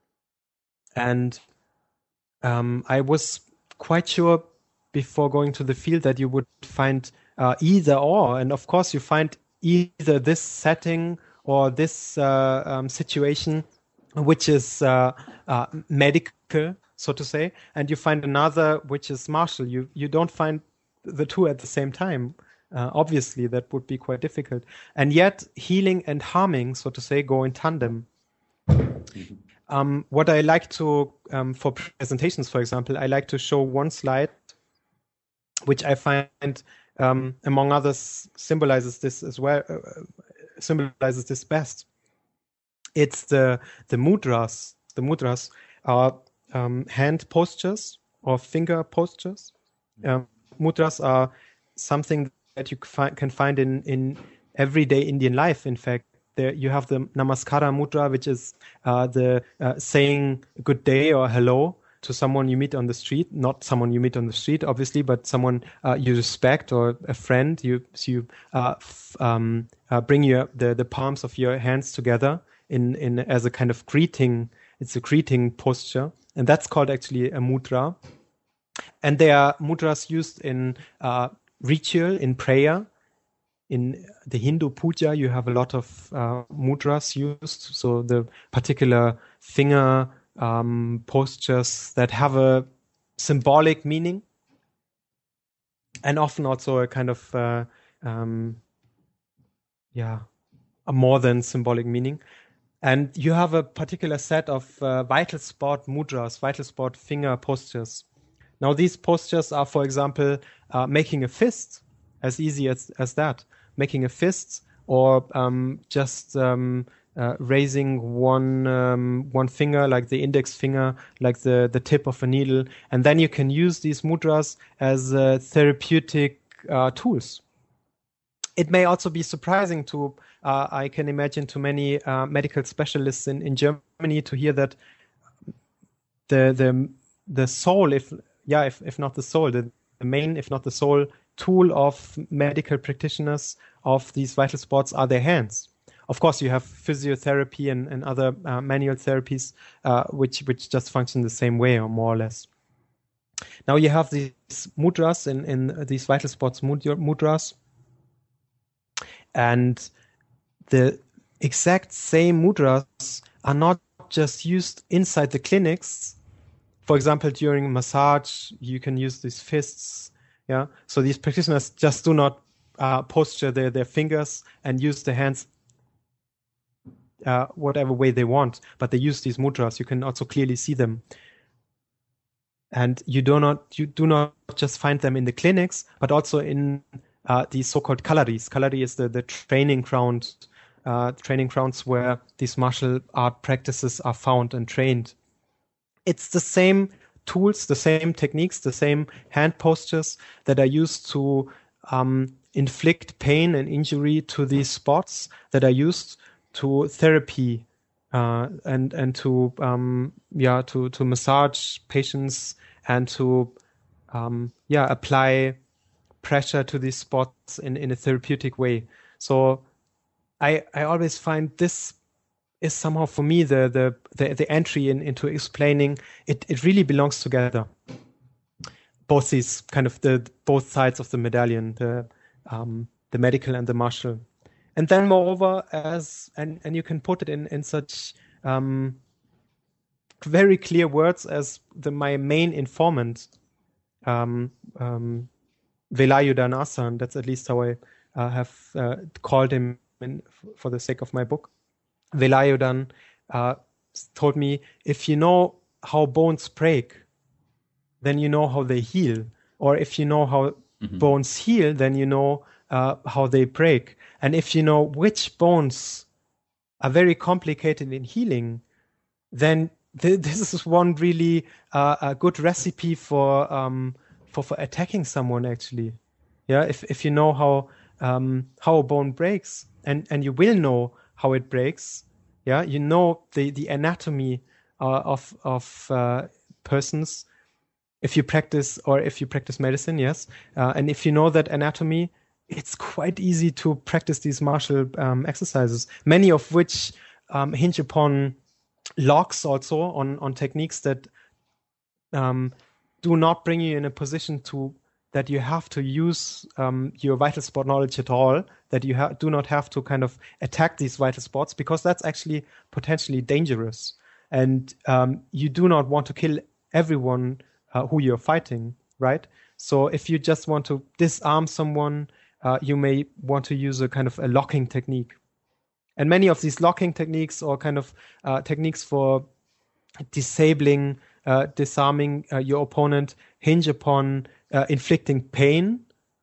Speaker 2: And um, I was quite sure before going to the field that you would find uh, either or. And of course, you find either this setting or this uh, um, situation, which is uh, uh, medical, so to say, and you find another which is martial. You you don't find the two at the same time. Uh, obviously, that would be quite difficult. And yet, healing and harming, so to say, go in tandem. Mm-hmm. Um, what I like to, um, for presentations, for example, I like to show one slide, which I find, um, among others, symbolizes this as well, uh, symbolizes this best. It's the the mudras. The mudras are um, hand postures or finger postures. Um, mudras are something that you can find in, in everyday Indian life, in fact. There you have the Namaskara mudra, which is uh, the uh, saying good day or hello to someone you meet on the street. Not someone you meet on the street, obviously, but someone uh, you respect or a friend. You so you uh, f- um, uh, bring your the, the palms of your hands together in, in as a kind of greeting. It's a greeting posture, and that's called actually a mudra. And there are mudras used in uh, ritual, in prayer. In the Hindu puja, you have a lot of uh, mudras used. So the particular finger um, postures that have a symbolic meaning, and often also a kind of uh, um, yeah, a more than symbolic meaning. And you have a particular set of uh, vital spot mudras, vital spot finger postures. Now, these postures are, for example, uh, making a fist, as easy as, as that. Making a fist, or um, just um, uh, raising one um, one finger, like the index finger, like the, the tip of a needle, and then you can use these mudras as uh, therapeutic uh, tools. It may also be surprising to, uh, I can imagine, to many uh, medical specialists in, in Germany to hear that the the the sole, if yeah, if if not the sole, the, the main, if not the sole tool of medical practitioners of these vital spots are their hands. Of course, you have physiotherapy and, and other uh, manual therapies, uh, which which just function the same way, or more or less. Now you have these mudras in, in these vital spots mudras, and the exact same mudras are not just used inside the clinics. For example, during massage, you can use these fists. Yeah, so these practitioners just do not uh, posture their, their fingers and use the hands uh, whatever way they want, but they use these mudras. You can also clearly see them, and you do not you do not just find them in the clinics, but also in uh, these so-called kalaris. Kalari is the the training ground, uh, training grounds where these martial art practices are found and trained. It's the same tools, the same techniques, the same hand postures that are used to um, inflict pain and injury to these spots, that are used to therapy uh, and and to um, yeah to to massage patients and to um, yeah apply pressure to these spots in, in a therapeutic way. So I I always find this is somehow for me the the the, the entry in, into explaining it. It really belongs together. Both these kind of the both sides of the medallion, the um, the medical and the martial, and then moreover as and and you can put it in in such um, very clear words as the my main informant, um, um, Velayudan Asan. That's at least how I uh, have uh, called him in, for the sake of my book. Velayudan uh, told me, if you know how bones break, then you know how they heal. Or if you know how mm-hmm. bones heal, then you know uh, how they break. And if you know which bones are very complicated in healing, then th- this is one really uh, a good recipe for um, for for attacking someone actually. Yeah, if if you know how um, how a bone breaks, and and you will know how it breaks. Yeah, you know the the anatomy uh, of of uh, persons. If you practice or if you practice medicine, yes, uh, and if you know that anatomy, it's quite easy to practice these martial um, exercises. Many of which um, hinge upon locks, also on on techniques that um, do not bring you in a position to that you have to use um, your vital spot knowledge at all, that you ha- do not have to kind of attack these vital spots, because that's actually potentially dangerous. And um, you do not want to kill everyone uh, who you're fighting, right? So if you just want to disarm someone, uh, you may want to use a kind of a locking technique. And many of these locking techniques or kind of uh, techniques for disabling, uh, disarming uh, your opponent hinge upon uh, inflicting pain,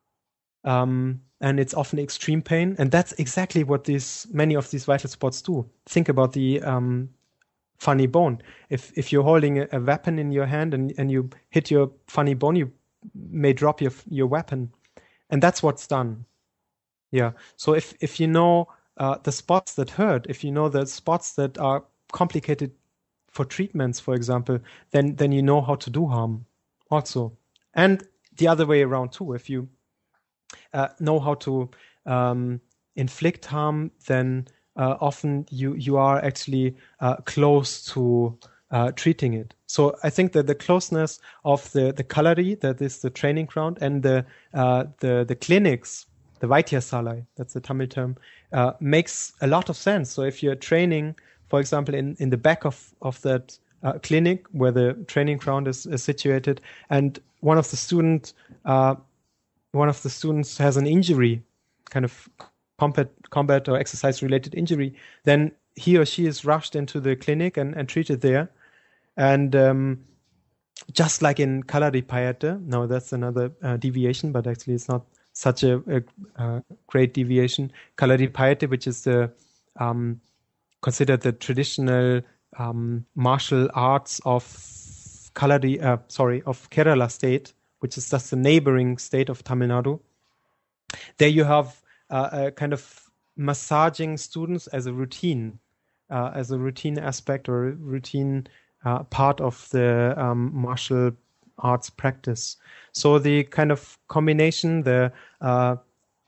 Speaker 2: um, and it's often extreme pain, and that's exactly what these many of these vital spots do. Think about the um, funny bone. If if you're holding a, a weapon in your hand and, and you hit your funny bone, you may drop your your weapon, and that's what's done. Yeah. So if if you know uh, the spots that hurt, if you know the spots that are complicated for treatments, for example, then then you know how to do harm also. And the other way around too. If you uh, know how to um, inflict harm, then uh, often you you are actually uh, close to uh, treating it. So I think that the closeness of the the Kalari, that is the training ground, and the uh, the the clinics, the Vaidyasalai, that's the Tamil term, uh, makes a lot of sense. So if you're training, for example, in, in the back of, of that uh, clinic where the training ground is, is situated, and one of the student, uh, one of the students has an injury, kind of combat, combat or exercise related injury, then he or she is rushed into the clinic and, and treated there. And um, just like in Kalari Payate, no, that's another uh, deviation, but actually it's not such a, a, a great deviation. Kalari Payate, which is the um, considered the traditional um, martial arts of Kalari, uh, sorry, of Kerala state, which is just the neighboring state of Tamil Nadu. There you have uh, a kind of massaging students as a routine, uh, as a routine aspect or a routine uh, part of the um, martial arts practice. So the kind of combination, the uh,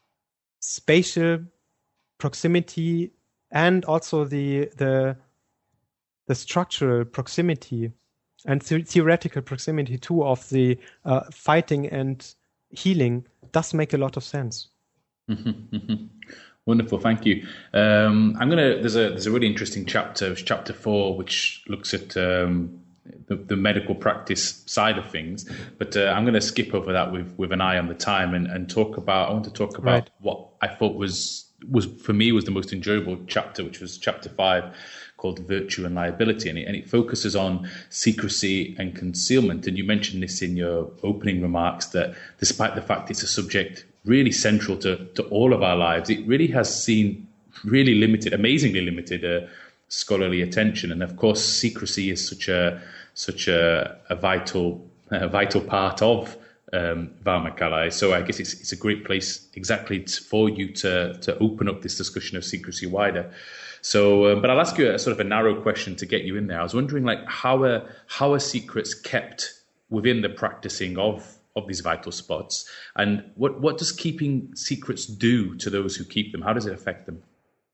Speaker 2: spatial proximity and also the the the structural proximity and the- theoretical proximity too of the uh, fighting and healing does make a lot of sense.
Speaker 1: Wonderful, thank you. Um, I'm gonna. There's a there's a really interesting chapter, chapter four, which looks at um, the, the medical practice side of things. But uh, I'm going to skip over that with with an eye on the time and, and talk about. I want to talk about
Speaker 2: Right.
Speaker 1: what I thought was was for me was the most enjoyable chapter, which was chapter five, called Virtue and Liability, and it, and it focuses on secrecy and concealment. And you mentioned this in your opening remarks, that despite the fact it's a subject really central to, to all of our lives, it really has seen really limited, amazingly limited uh, scholarly attention. And of course, secrecy is such a such a, a vital a vital part of um, Varmakalai. So I guess it's it's a great place exactly t- for you to to open up this discussion of secrecy wider. So, um, but I'll ask you a sort of a narrow question to get you in there. I was wondering, like, how are how are secrets kept within the practicing of of these vital spots, and what what does keeping secrets do to those who keep them? How does it affect them?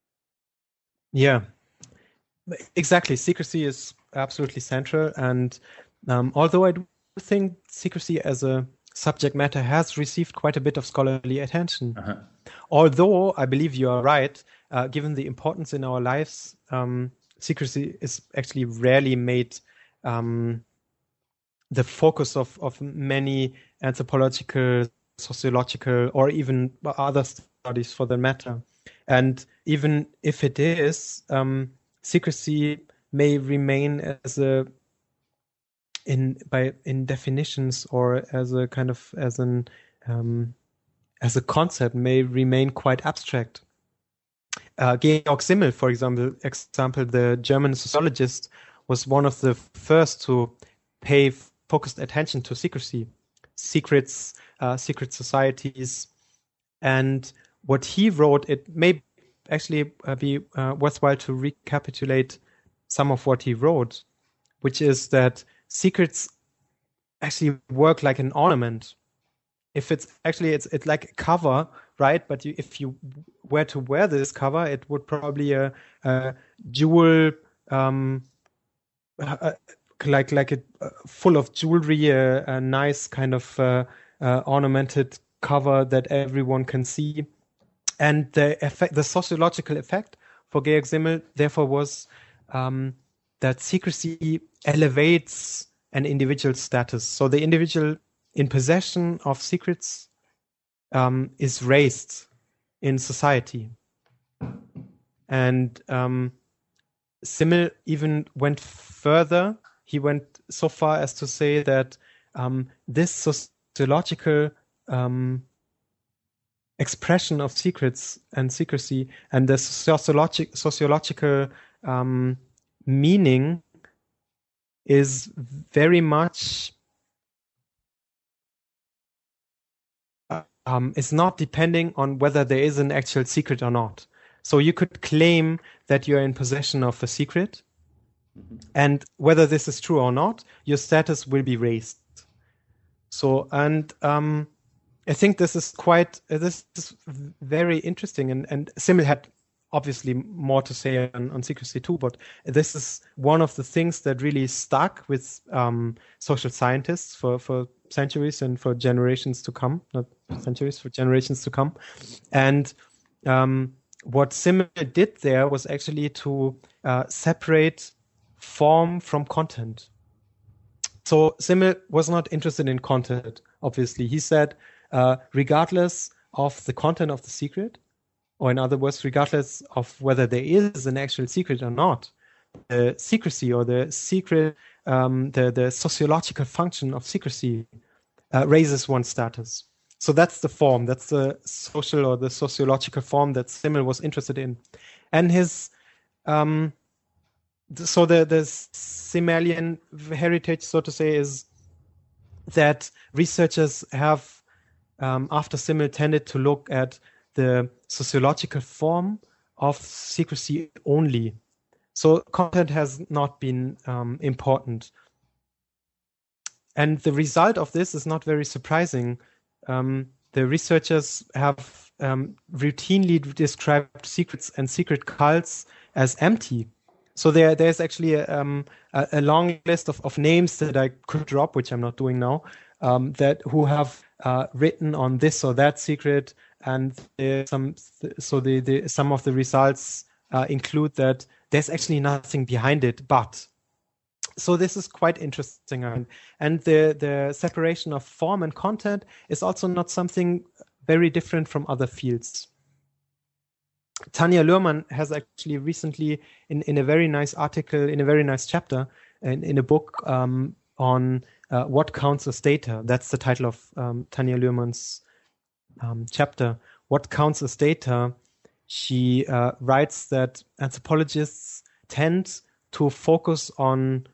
Speaker 2: Yeah, exactly. Secrecy is absolutely central, and um, although I do think secrecy as a subject matter has received quite a bit of scholarly attention,
Speaker 1: Uh-huh.
Speaker 2: although I believe you are right, uh, given the importance in our lives, um, secrecy is actually rarely made um, the focus of, of many anthropological, sociological, or even other studies for that matter. And even if it is, um, secrecy may remain as a in by in definitions or as a kind of as an um, as a concept may remain quite abstract. Uh, Georg Simmel, for example, example, the German sociologist, was one of the first to pay focused attention to secrecy, secrets, uh, secret societies. And what he wrote, it may actually uh, be uh, worthwhile to recapitulate some of what he wrote, which is that secrets actually work like an ornament. If it's actually, it's it's like a cover, right? But you, if you were to wear this cover, it would probably a, a jewel, um, a, like like a, a full of jewelry, a, a nice kind of uh, uh, ornamented cover that everyone can see. And the effect, the sociological effect for Georg Simmel, therefore, was um, that secrecy elevates an individual's status. So the individual in possession of secrets um, is raised in society. And um, Simmel even went further. He went so far as to say that um, this sociological um, expression of secrets and secrecy and the sociologic, sociological um, meaning is very much um, is not depending on whether there is an actual secret or not. So you could claim that you're in possession of a secret, mm-hmm. and whether this is true or not, your status will be raised. So, and um, I think this is quite, uh, this is very interesting, and, and Simmel had obviously more to say on, on secrecy too, but this is one of the things that really stuck with um, social scientists for, for centuries and for generations to come, not centuries, for generations to come. And um, what Simmel did there was actually to uh, separate form from content. So Simmel was not interested in content, obviously. He said, uh, regardless of the content of the secret, or in other words, regardless of whether there is an actual secret or not, the secrecy or the secret, um, the, the sociological function of secrecy uh, raises one's status. So that's the form, that's the social or the sociological form that Simmel was interested in. And his, um, so the, the Simmelian heritage, so to say, is that researchers have, um, after Simmel, tended to look at the sociological form of secrecy only. So content has not been um, important. And the result of this is not very surprising. Um, the researchers have um, routinely described secrets and secret cults as empty. So there, there's actually a, um, a, a long list of, of names that I could drop, which I'm not doing now, um, that who have uh, written on this or that secret. And some, so the, the some of the results uh, include that there's actually nothing behind it, but. So this is quite interesting. And, and the, the separation of form and content is also not something very different from other fields. Tanja Luhrmann has actually recently, in, in a very nice article, in a very nice chapter, in, in a book um, on uh, what counts as data. That's the title of um, Tanja Luhrmann's Um, chapter, What Counts as Data. She uh, writes that anthropologists tend to focus on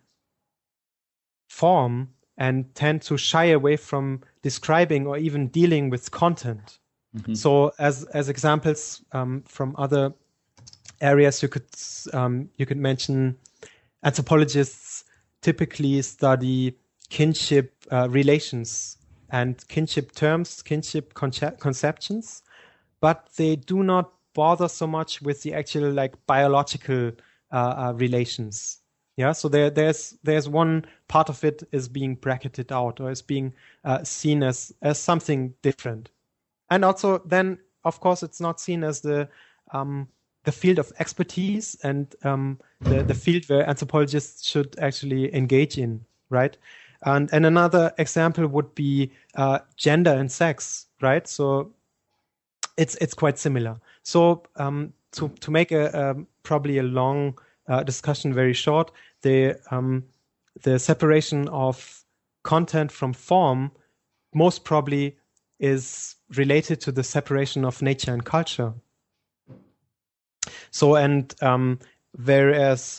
Speaker 2: form and tend to shy away from describing or even dealing with content. Mm-hmm. So as as examples um, from other areas, you could um, you could mention anthropologists typically study kinship uh, relations and kinship terms, kinship conce- conceptions, but they do not bother so much with the actual like biological uh, uh, relations. Yeah, so there, there's there's one part of it is being bracketed out or is being uh, seen as as something different, and also then of course it's not seen as the um, the field of expertise and um, the the field where anthropologists should actually engage in, right? And and another example would be uh, gender and sex, right? So it's it's quite similar. So um, to to make a, a probably a long uh, discussion very short, the um, the separation of content from form most probably is related to the separation of nature and culture. So and um, whereas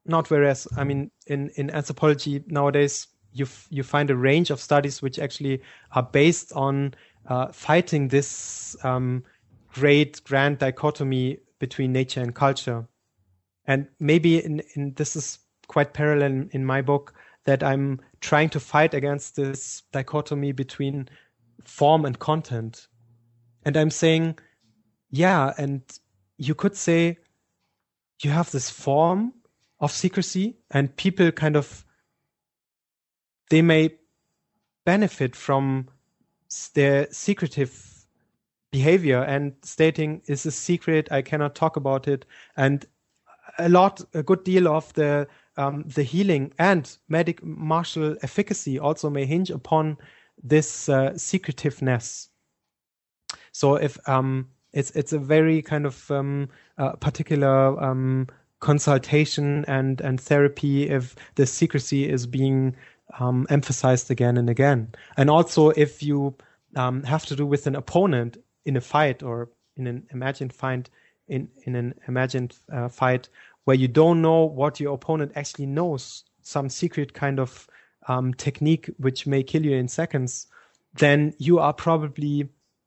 Speaker 2: not whereas. I mean, in, in anthropology nowadays, you f- you find a range of studies which actually are based on uh, fighting this um, great grand dichotomy between nature and culture. And maybe in, in this is quite parallel in, in my book, that I'm trying to fight against this dichotomy between form and content. And I'm saying, yeah, and you could say you have this form of secrecy, and people kind of, they may benefit from their secretive behavior and stating, is a secret, I cannot talk about it. And a lot, a good deal of the um, the healing and medic martial efficacy also may hinge upon this uh, secretiveness. So if um, it's it's a very kind of um, uh, particular um, consultation and and therapy if the secrecy is being um, emphasized again and again, and also if you um, have to do with an opponent in a fight or in an imagined fight in in an imagined uh, fight where you don't know what your opponent actually knows, some secret kind of um, technique which may kill you in seconds, then you are probably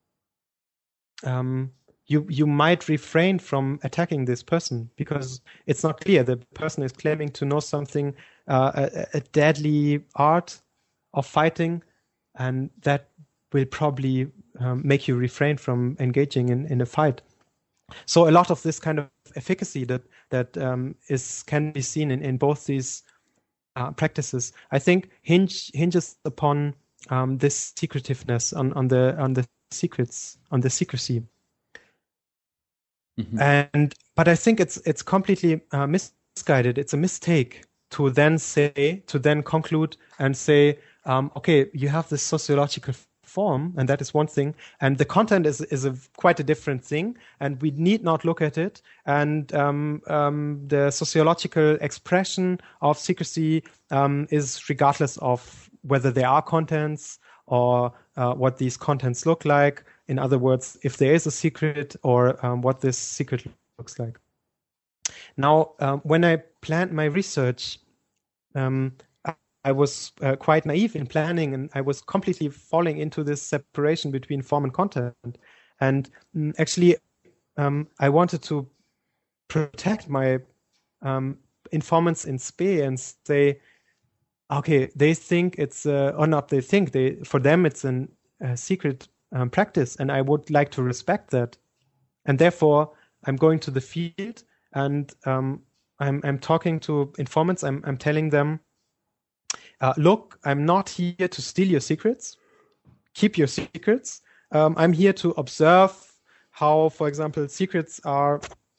Speaker 2: um, you you might refrain from attacking this person because it's not clear. The person is claiming to know something, uh, a, a deadly art of fighting, and that will probably um, make you refrain from engaging in, in a fight. So a lot of this kind of efficacy that that um, is can be seen in, in both these uh, practices, I think, hinge hinges upon um, this secretiveness on, on the on the secrets on the secrecy. Mm-hmm. And but I think it's it's completely uh, misguided. It's a mistake to then say to then conclude and say, um, okay, you have this sociological form, and that is one thing, and the content is is a quite a different thing, and we need not look at it. And um, um, the sociological expression of secrecy um, is regardless of whether there are contents or uh, what these contents look like. In other words, if there is a secret or um, what this secret looks like. Now, um, when I planned my research, um, I was uh, quite naive in planning, and I was completely falling into this separation between form and content. And um, actually, um, I wanted to protect my um, informants in Spe and say, okay, they think it's, uh, or not they think, they for them it's an, a secret um, practice, and I would like to respect that. And therefore, I'm going to the field, and um, I'm, I'm talking to informants, I'm, I'm telling them, Uh, look, I'm not here to steal your secrets. Keep your secrets. Um, I'm here to observe how, for example, secrets are,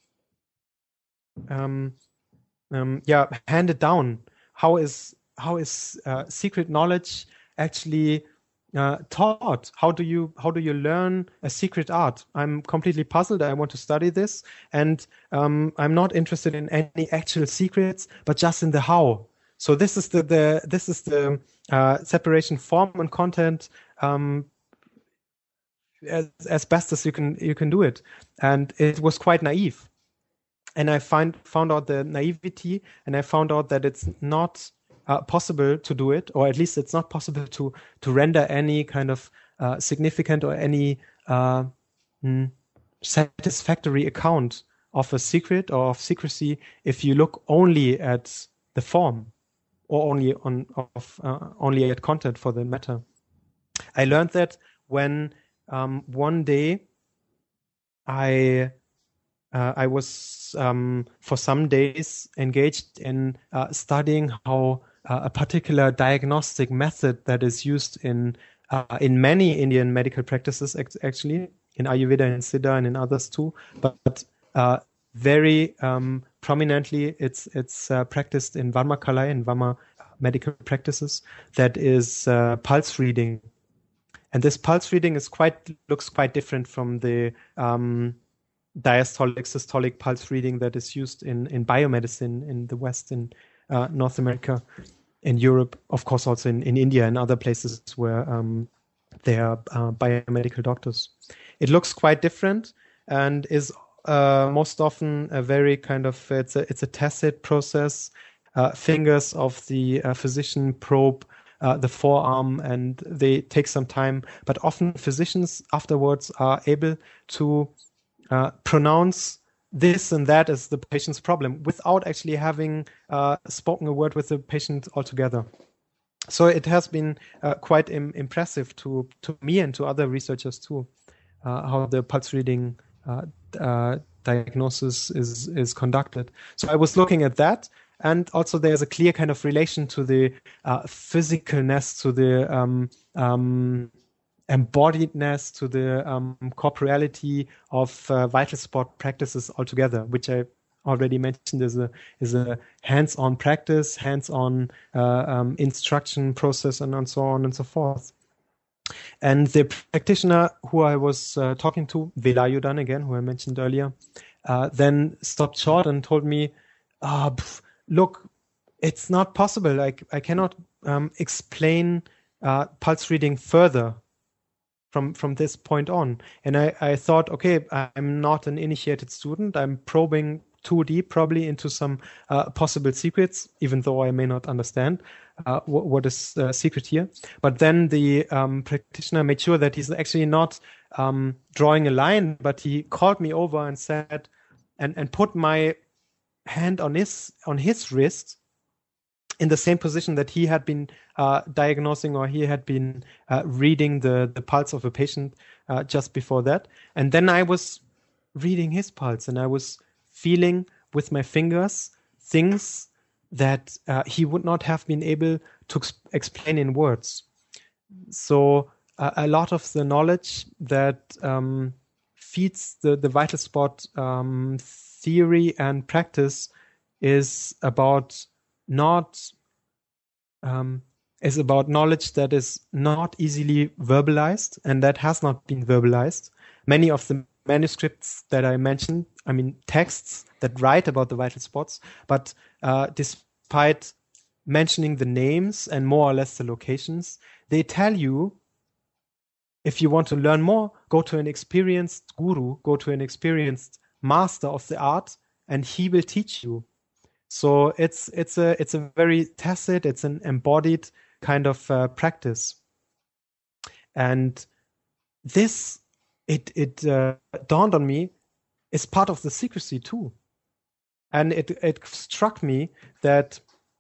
Speaker 2: um, um, yeah, handed down. How is how is uh, secret knowledge actually uh, taught? How do you how do you learn a secret art? I'm completely puzzled. I want to study this, and um, I'm not interested in any actual secrets, but just in the how. So this is the, the this is the uh, separation form and content um, as, as best as you can you can do it, and it was quite naive. And I find found out the naivety, and I found out that it's not uh, possible to do it, or at least it's not possible to to render any kind of uh, significant or any uh, mm, satisfactory account of a secret or of secrecy if you look only at the form. Or only on of uh, only at content for the matter. I learned that when um, one day I uh, I was um, for some days engaged in uh, studying how uh, a particular diagnostic method that is used in uh, in many Indian medical practices, actually in Ayurveda and Siddha and in others too, but, but uh, very um, prominently, it's it's uh, practiced in Varmakalai and Varma medical practices. That is uh, pulse reading, and this pulse reading is quite looks quite different from the um, diastolic systolic pulse reading that is used in in biomedicine in the West, in uh, North America, in Europe, of course, also in, in India and other places where um, there are uh, biomedical doctors. It looks quite different and is uh, most often a very kind of it's a it's a tacit process. Uh, fingers of the uh, physician probe uh, the forearm, and they take some time. But often physicians afterwards are able to uh, pronounce this and that as the patient's problem without actually having uh, spoken a word with the patient altogether. So it has been uh, quite im- impressive to to me and to other researchers too, uh, how the pulse reading uh, uh, diagnosis is is conducted. So I was looking at that, and also there's a clear kind of relation to the uh, physicalness, to the um, um, embodiedness, to the um, corporeality of uh, vital sport practices altogether, which I already mentioned is a is a hands-on practice, hands-on uh, um, instruction process, and, and so on and so forth. And the practitioner who I was uh, talking to, Velayudan again, who I mentioned earlier, uh, then stopped short and told me, oh, pff, look, it's not possible. Like, I cannot um, explain uh, pulse reading further from from this point on. And I, I thought, okay, I'm not an initiated student. I'm probing too deep probably into some uh, possible secrets, even though I may not understand uh, what, what is uh, secret here. But then the um, practitioner made sure that he's actually not um, drawing a line, but he called me over and said, and, and put my hand on his on his wrist in the same position that he had been uh, diagnosing, or he had been uh, reading the, the pulse of a patient uh, just before that. And then I was reading his pulse, and I was feeling with my fingers things that uh, he would not have been able to ex- explain in words. So uh, a lot of the knowledge that um, feeds the, the vital spot um, theory and practice is about not um, is about knowledge that is not easily verbalized, and that has not been verbalized. Many of the manuscripts that I mentioned, I mean texts that write about the vital spots, but uh, despite mentioning the names and more or less the locations, they tell you, if you want to learn more, go to an experienced guru, go to an experienced master of the art, and he will teach you. So it's it's a it's a very tacit, it's an embodied kind of uh, practice, and this it it uh, dawned on me is part of the secrecy too, and it it struck me that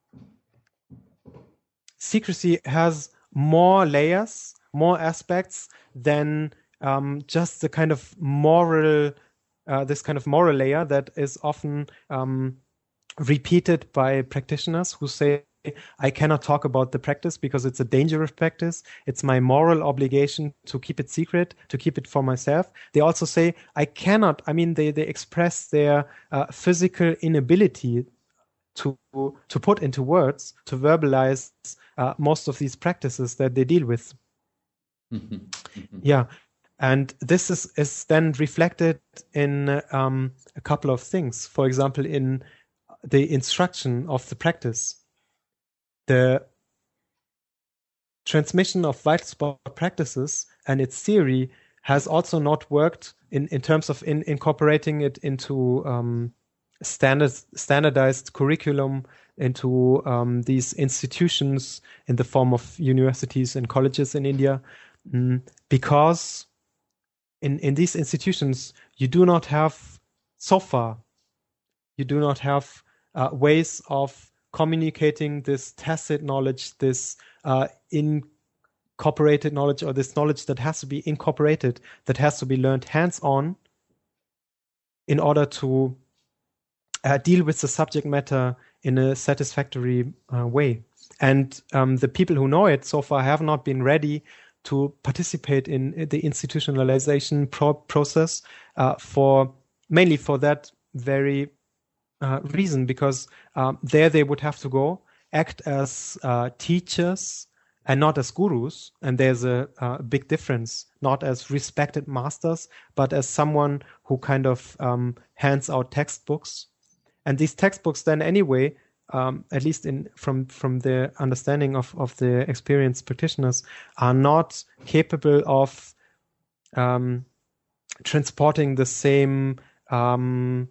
Speaker 2: secrecy has more layers, more aspects than um, just the kind of moral, uh, this kind of moral layer that is often um, repeated by practitioners who say, I cannot talk about the practice because it's a dangerous practice. It's my moral obligation to keep it secret, to keep it for myself. They also say, I cannot, I mean, they, they express their uh, physical inability to to put into words, to verbalize uh, most of these practices that they deal with. Mm-hmm. Mm-hmm. Yeah. And this is, is then reflected in um, a couple of things. For example, in the instruction of the practice. The transmission of vital spot practices and its theory has also not worked in, in terms of in, incorporating it into um, standard, standardized curriculum, into um, these institutions in the form of universities and colleges in India, mm, because in, in these institutions, you do not have, so far, you do not have uh, ways of communicating this tacit knowledge, this uh, incorporated knowledge, or this knowledge that has to be incorporated, that has to be learned hands-on in order to uh, deal with the subject matter in a satisfactory uh, way. And um, the people who know it so far have not been ready to participate in the institutionalization pro- process uh, for mainly for that very Uh, reason, because um, there they would have to go act as uh, teachers and not as gurus, and there's a, a big difference, not as respected masters, but as someone who kind of um, hands out textbooks. And these textbooks then anyway, um, at least in from from the understanding of, of the experienced practitioners, are not capable of um, transporting the same um,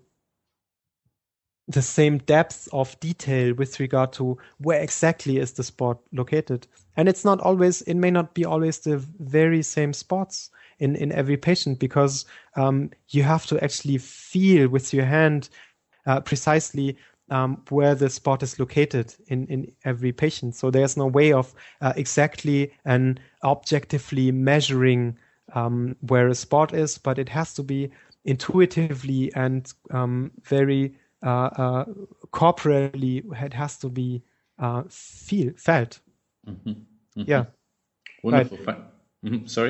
Speaker 2: the same depth of detail with regard to where exactly is the spot located. And it's not always, it may not be always the very same spots in, in every patient, because um, you have to actually feel with your hand uh, precisely um, where the spot is located in, in every patient. So there's no way of uh, exactly and objectively measuring um, where a spot is, but it has to be intuitively and um, very uh, uh, corporally, it has to be uh, feel felt.
Speaker 1: Mm-hmm. Mm-hmm.
Speaker 2: Yeah.
Speaker 1: Wonderful. Right. Mm-hmm. Sorry.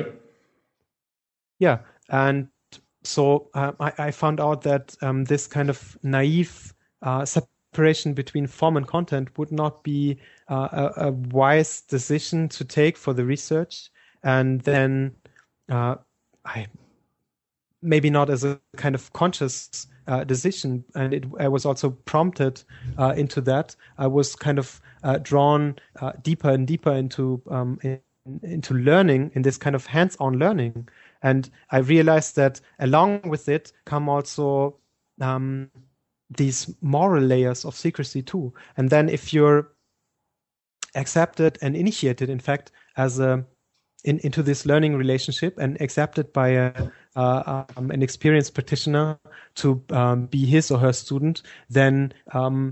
Speaker 2: Yeah, and so uh, I, I found out that um, this kind of naive uh, separation between form and content would not be uh, a, a wise decision to take for the research. And then uh, I maybe not as a kind of conscious uh, decision, and it, I was also prompted uh, into that. I was kind of uh, drawn uh, deeper and deeper into um, in, into learning, in this kind of hands-on learning. And I realized that along with it come also um, these moral layers of secrecy too. And then if you're accepted and initiated, in fact, as a in, into this learning relationship and accepted by a, uh, um, an experienced practitioner to um, be his or her student, then um,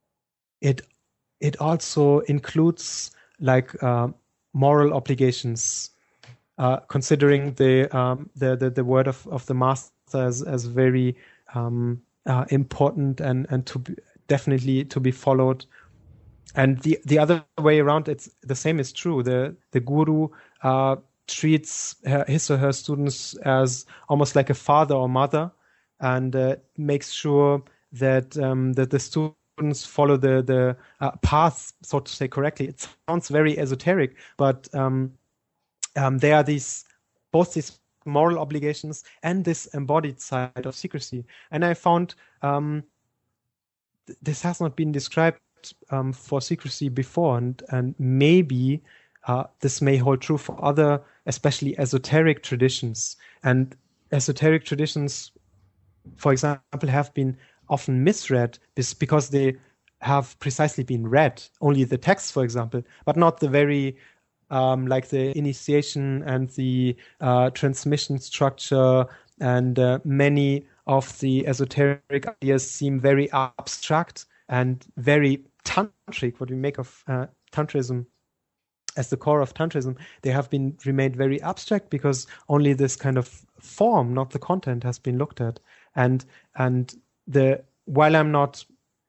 Speaker 2: it it also includes like uh, moral obligations. Uh, considering the, um, the the the word of, of the master as as very um, uh, important and and to be, definitely to be followed, and the the other way around, it's the same is true. The the guru uh, treats her, his or her students as almost like a father or mother, and uh, makes sure that um, that the students follow the the uh, path, so to say, correctly. It sounds very esoteric, but um, Um, there are these both these moral obligations and this embodied side of secrecy. And I found um, th- this has not been described um, for secrecy before, and and maybe uh, this may hold true for other, especially esoteric traditions. And esoteric traditions, for example, have been often misread because they have precisely been read, only the text, for example, but not the very Um, like the initiation and the uh, transmission structure, and uh, many of the esoteric ideas seem very abstract and very tantric. What we make of uh, tantrism as the core of tantrism, they have been remained very abstract because only this kind of form, not the content, has been looked at. And and the while I'm not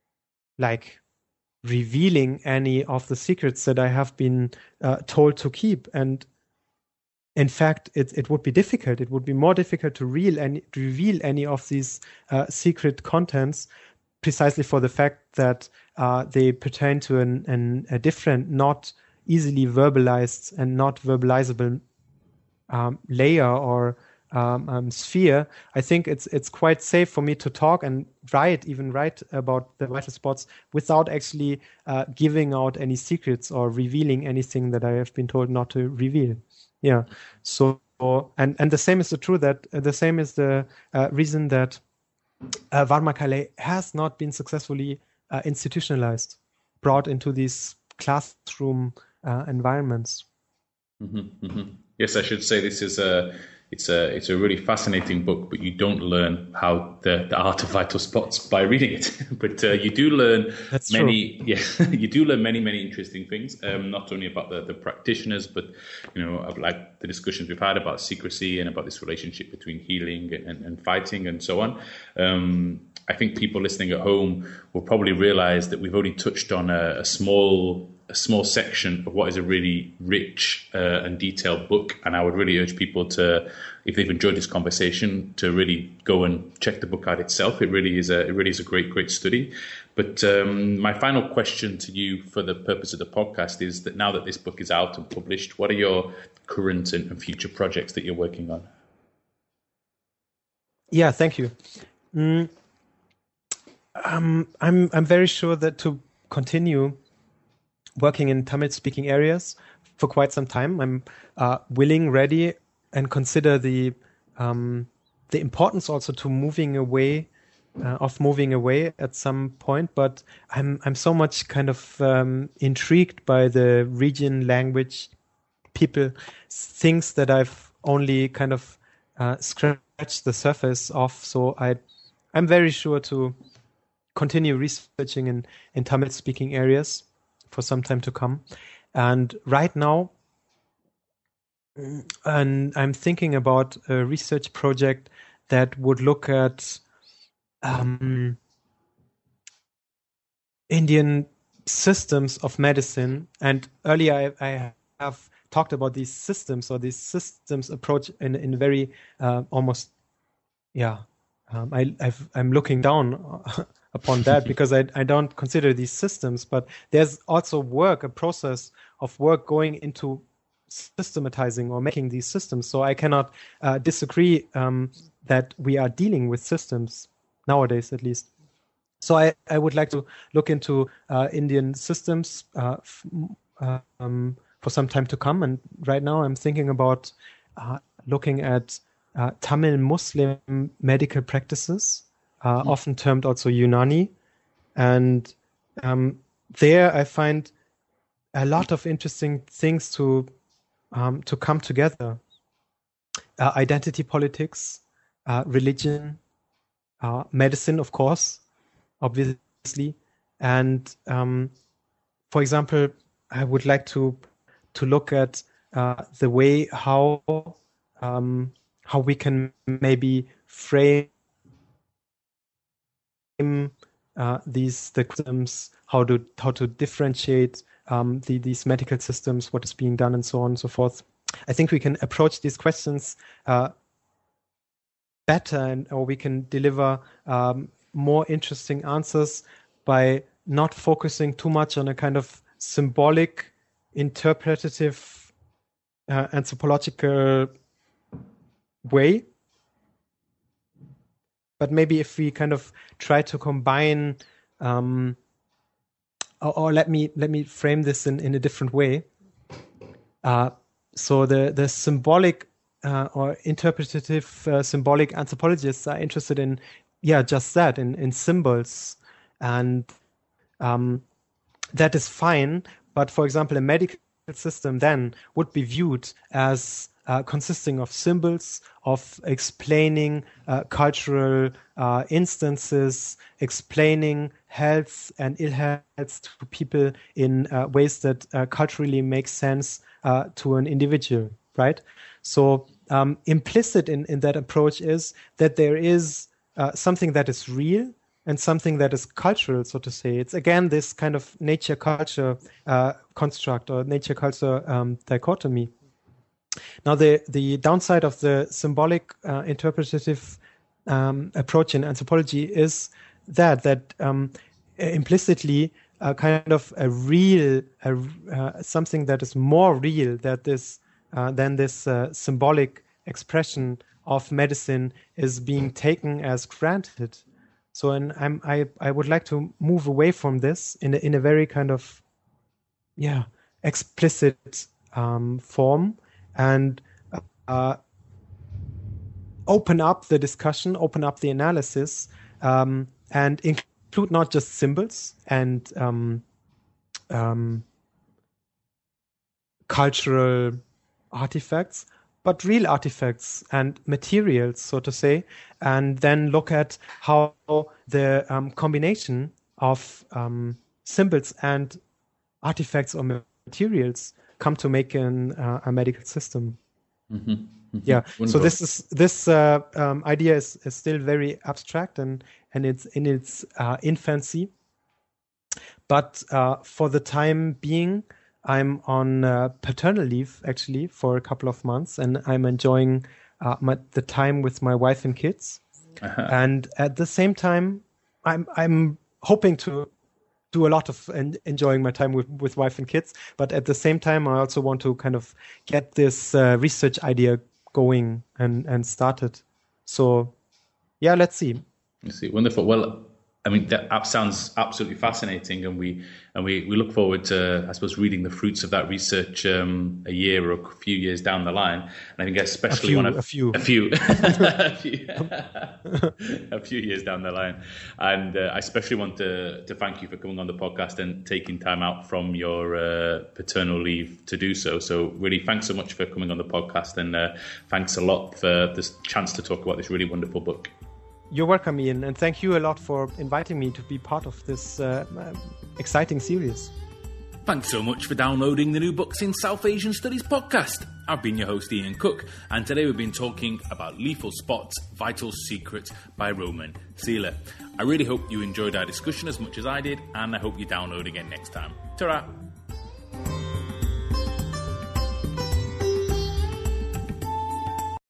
Speaker 2: like revealing any of the secrets that I have been uh, told to keep. And in fact, it it would be difficult. It would be more difficult to real any, reveal any of these uh, secret contents, precisely for the fact that uh, they pertain to an, an, a different, not easily verbalized and not verbalizable um, layer or Um, um, sphere. I think it's it's quite safe for me to talk and write, even write about the vital spots without actually uh, giving out any secrets or revealing anything that I have been told not to reveal. Yeah. So and and the same is the true that uh, the same is the uh, reason that uh, Varmakale has not been successfully uh, institutionalized, brought into these classroom uh, environments.
Speaker 1: Mm-hmm, mm-hmm. Yes, I should say this is a. It's a it's a really fascinating book, but you don't learn how the, the art of vital spots by reading it. But uh, you do learn
Speaker 2: That's
Speaker 1: many
Speaker 2: true.
Speaker 1: yeah you do learn many many interesting things. Um, not only about the, the practitioners, but you know, like the discussions we've had about secrecy and about this relationship between healing and, and fighting and so on. Um, I think people listening at home will probably realize that we've only touched on a, a small. a small section of what is a really rich uh, and detailed book. And I would really urge people to, if they've enjoyed this conversation, to really go and check the book out itself. It really is a, it really is a great, great study. But um, my final question to you for the purpose of the podcast is that now that this book is out and published, what are your current and future projects that you're working on?
Speaker 2: Yeah, thank you. Mm, um, I'm I'm very sure that to continue working in Tamil-speaking areas for quite some time. I'm uh, willing, ready, and consider the um, the importance also to moving away, uh, of moving away at some point. But I'm I'm so much kind of um, intrigued by the region, language, people, things that I've only kind of uh, scratched the surface of. So I I'm very sure to continue researching in in Tamil speaking areas for some time to come. And right now, and I'm thinking about a research project that would look at um, Indian systems of medicine. And earlier I, I have talked about these systems or these systems approach in in very uh, almost, yeah, um, I I've, I'm looking down upon that because I I don't consider these systems, but there's also work, a process of work going into systematizing or making these systems. So I cannot uh, disagree um, that we are dealing with systems nowadays, at least. So I, I would like to look into uh, Indian systems uh, f- um, for some time to come. And right now I'm thinking about uh, looking at uh, Tamil Muslim medical practices, uh, mm. often termed also Unani. And um, there I find a lot of interesting things to Um, to come together. Uh, identity politics, uh, religion, uh, medicine, of course, obviously. And um, for example, I would like to to look at uh, the way how um, how we can maybe frame uh, these the systems, how to how to differentiate Um, the, these medical systems, what is being done, and so on and so forth. I think we can approach these questions uh, better, and or we can deliver um, more interesting answers by not focusing too much on a kind of symbolic, interpretative, uh, anthropological way. But maybe if we kind of try to combine um, Or, or let me let me frame this in, in a different way. Uh, so the the symbolic uh, or interpretative uh, symbolic anthropologists are interested in, yeah, just that, in, in symbols, and um, that is fine. But for example, a medical system then would be viewed as uh, consisting of symbols, of explaining uh, cultural uh, instances, explaining health and ill health to people in uh, ways that uh, culturally make sense uh, to an individual, right? So um, implicit in, in that approach is that there is uh, something that is real and something that is cultural, so to say. It's again this kind of nature-culture uh, construct or nature-culture um, dichotomy. Now, the, the downside of the symbolic uh, interpretative um, approach in anthropology is that, that um, implicitly a kind of a real, a, uh, something that is more real that this, uh, than this uh, symbolic expression of medicine is being taken as granted. So, and I'm, I, I would like to move away from this in a, in a very kind of, yeah, explicit um, form, and uh, open up the discussion, open up the analysis, um, and include not just symbols and um, um, cultural artifacts, but real artifacts and materials, so to say, and then look at how the um, combination of um, symbols and artifacts or materials come to make an, uh, a medical system.
Speaker 1: Mm-hmm. Mm-hmm.
Speaker 2: Yeah.
Speaker 1: Wonderful.
Speaker 2: So this is this uh, um, idea is, is still very abstract and and it's in its uh, infancy. But uh, for the time being, I'm on uh, paternal leave actually for a couple of months, and I'm enjoying uh, my, the time with my wife and kids. Uh-huh. And at the same time, I'm I'm hoping to do a lot of en- enjoying my time with, with wife and kids. But at the same time, I also want to kind of get this uh, research idea going and, and started. So, yeah, let's see.
Speaker 1: I see. Wonderful. Well, I mean, that sounds absolutely fascinating, and we and we, we look forward to, I suppose, reading the fruits of that research um, a year or a few years down the line. And I think especially
Speaker 2: a few,
Speaker 1: one of
Speaker 2: a few,
Speaker 1: a few, a few, a few years down the line. And uh, I especially want to to thank you for coming on the podcast and taking time out from your uh, paternal leave to do so. So really, thanks so much for coming on the podcast, and uh, thanks a lot for this chance to talk about this really wonderful book.
Speaker 2: You're welcome, Ian, and thank you a lot for inviting me to be part of this uh, exciting series.
Speaker 1: Thanks so much for downloading the New Books in South Asian Studies podcast. I've been your host, Ian Cook, and today we've been talking about Lethal Spots, Vital Secrets by Roman Seeler. I really hope you enjoyed our discussion as much as I did, and I hope you download again next time. Ta-ra!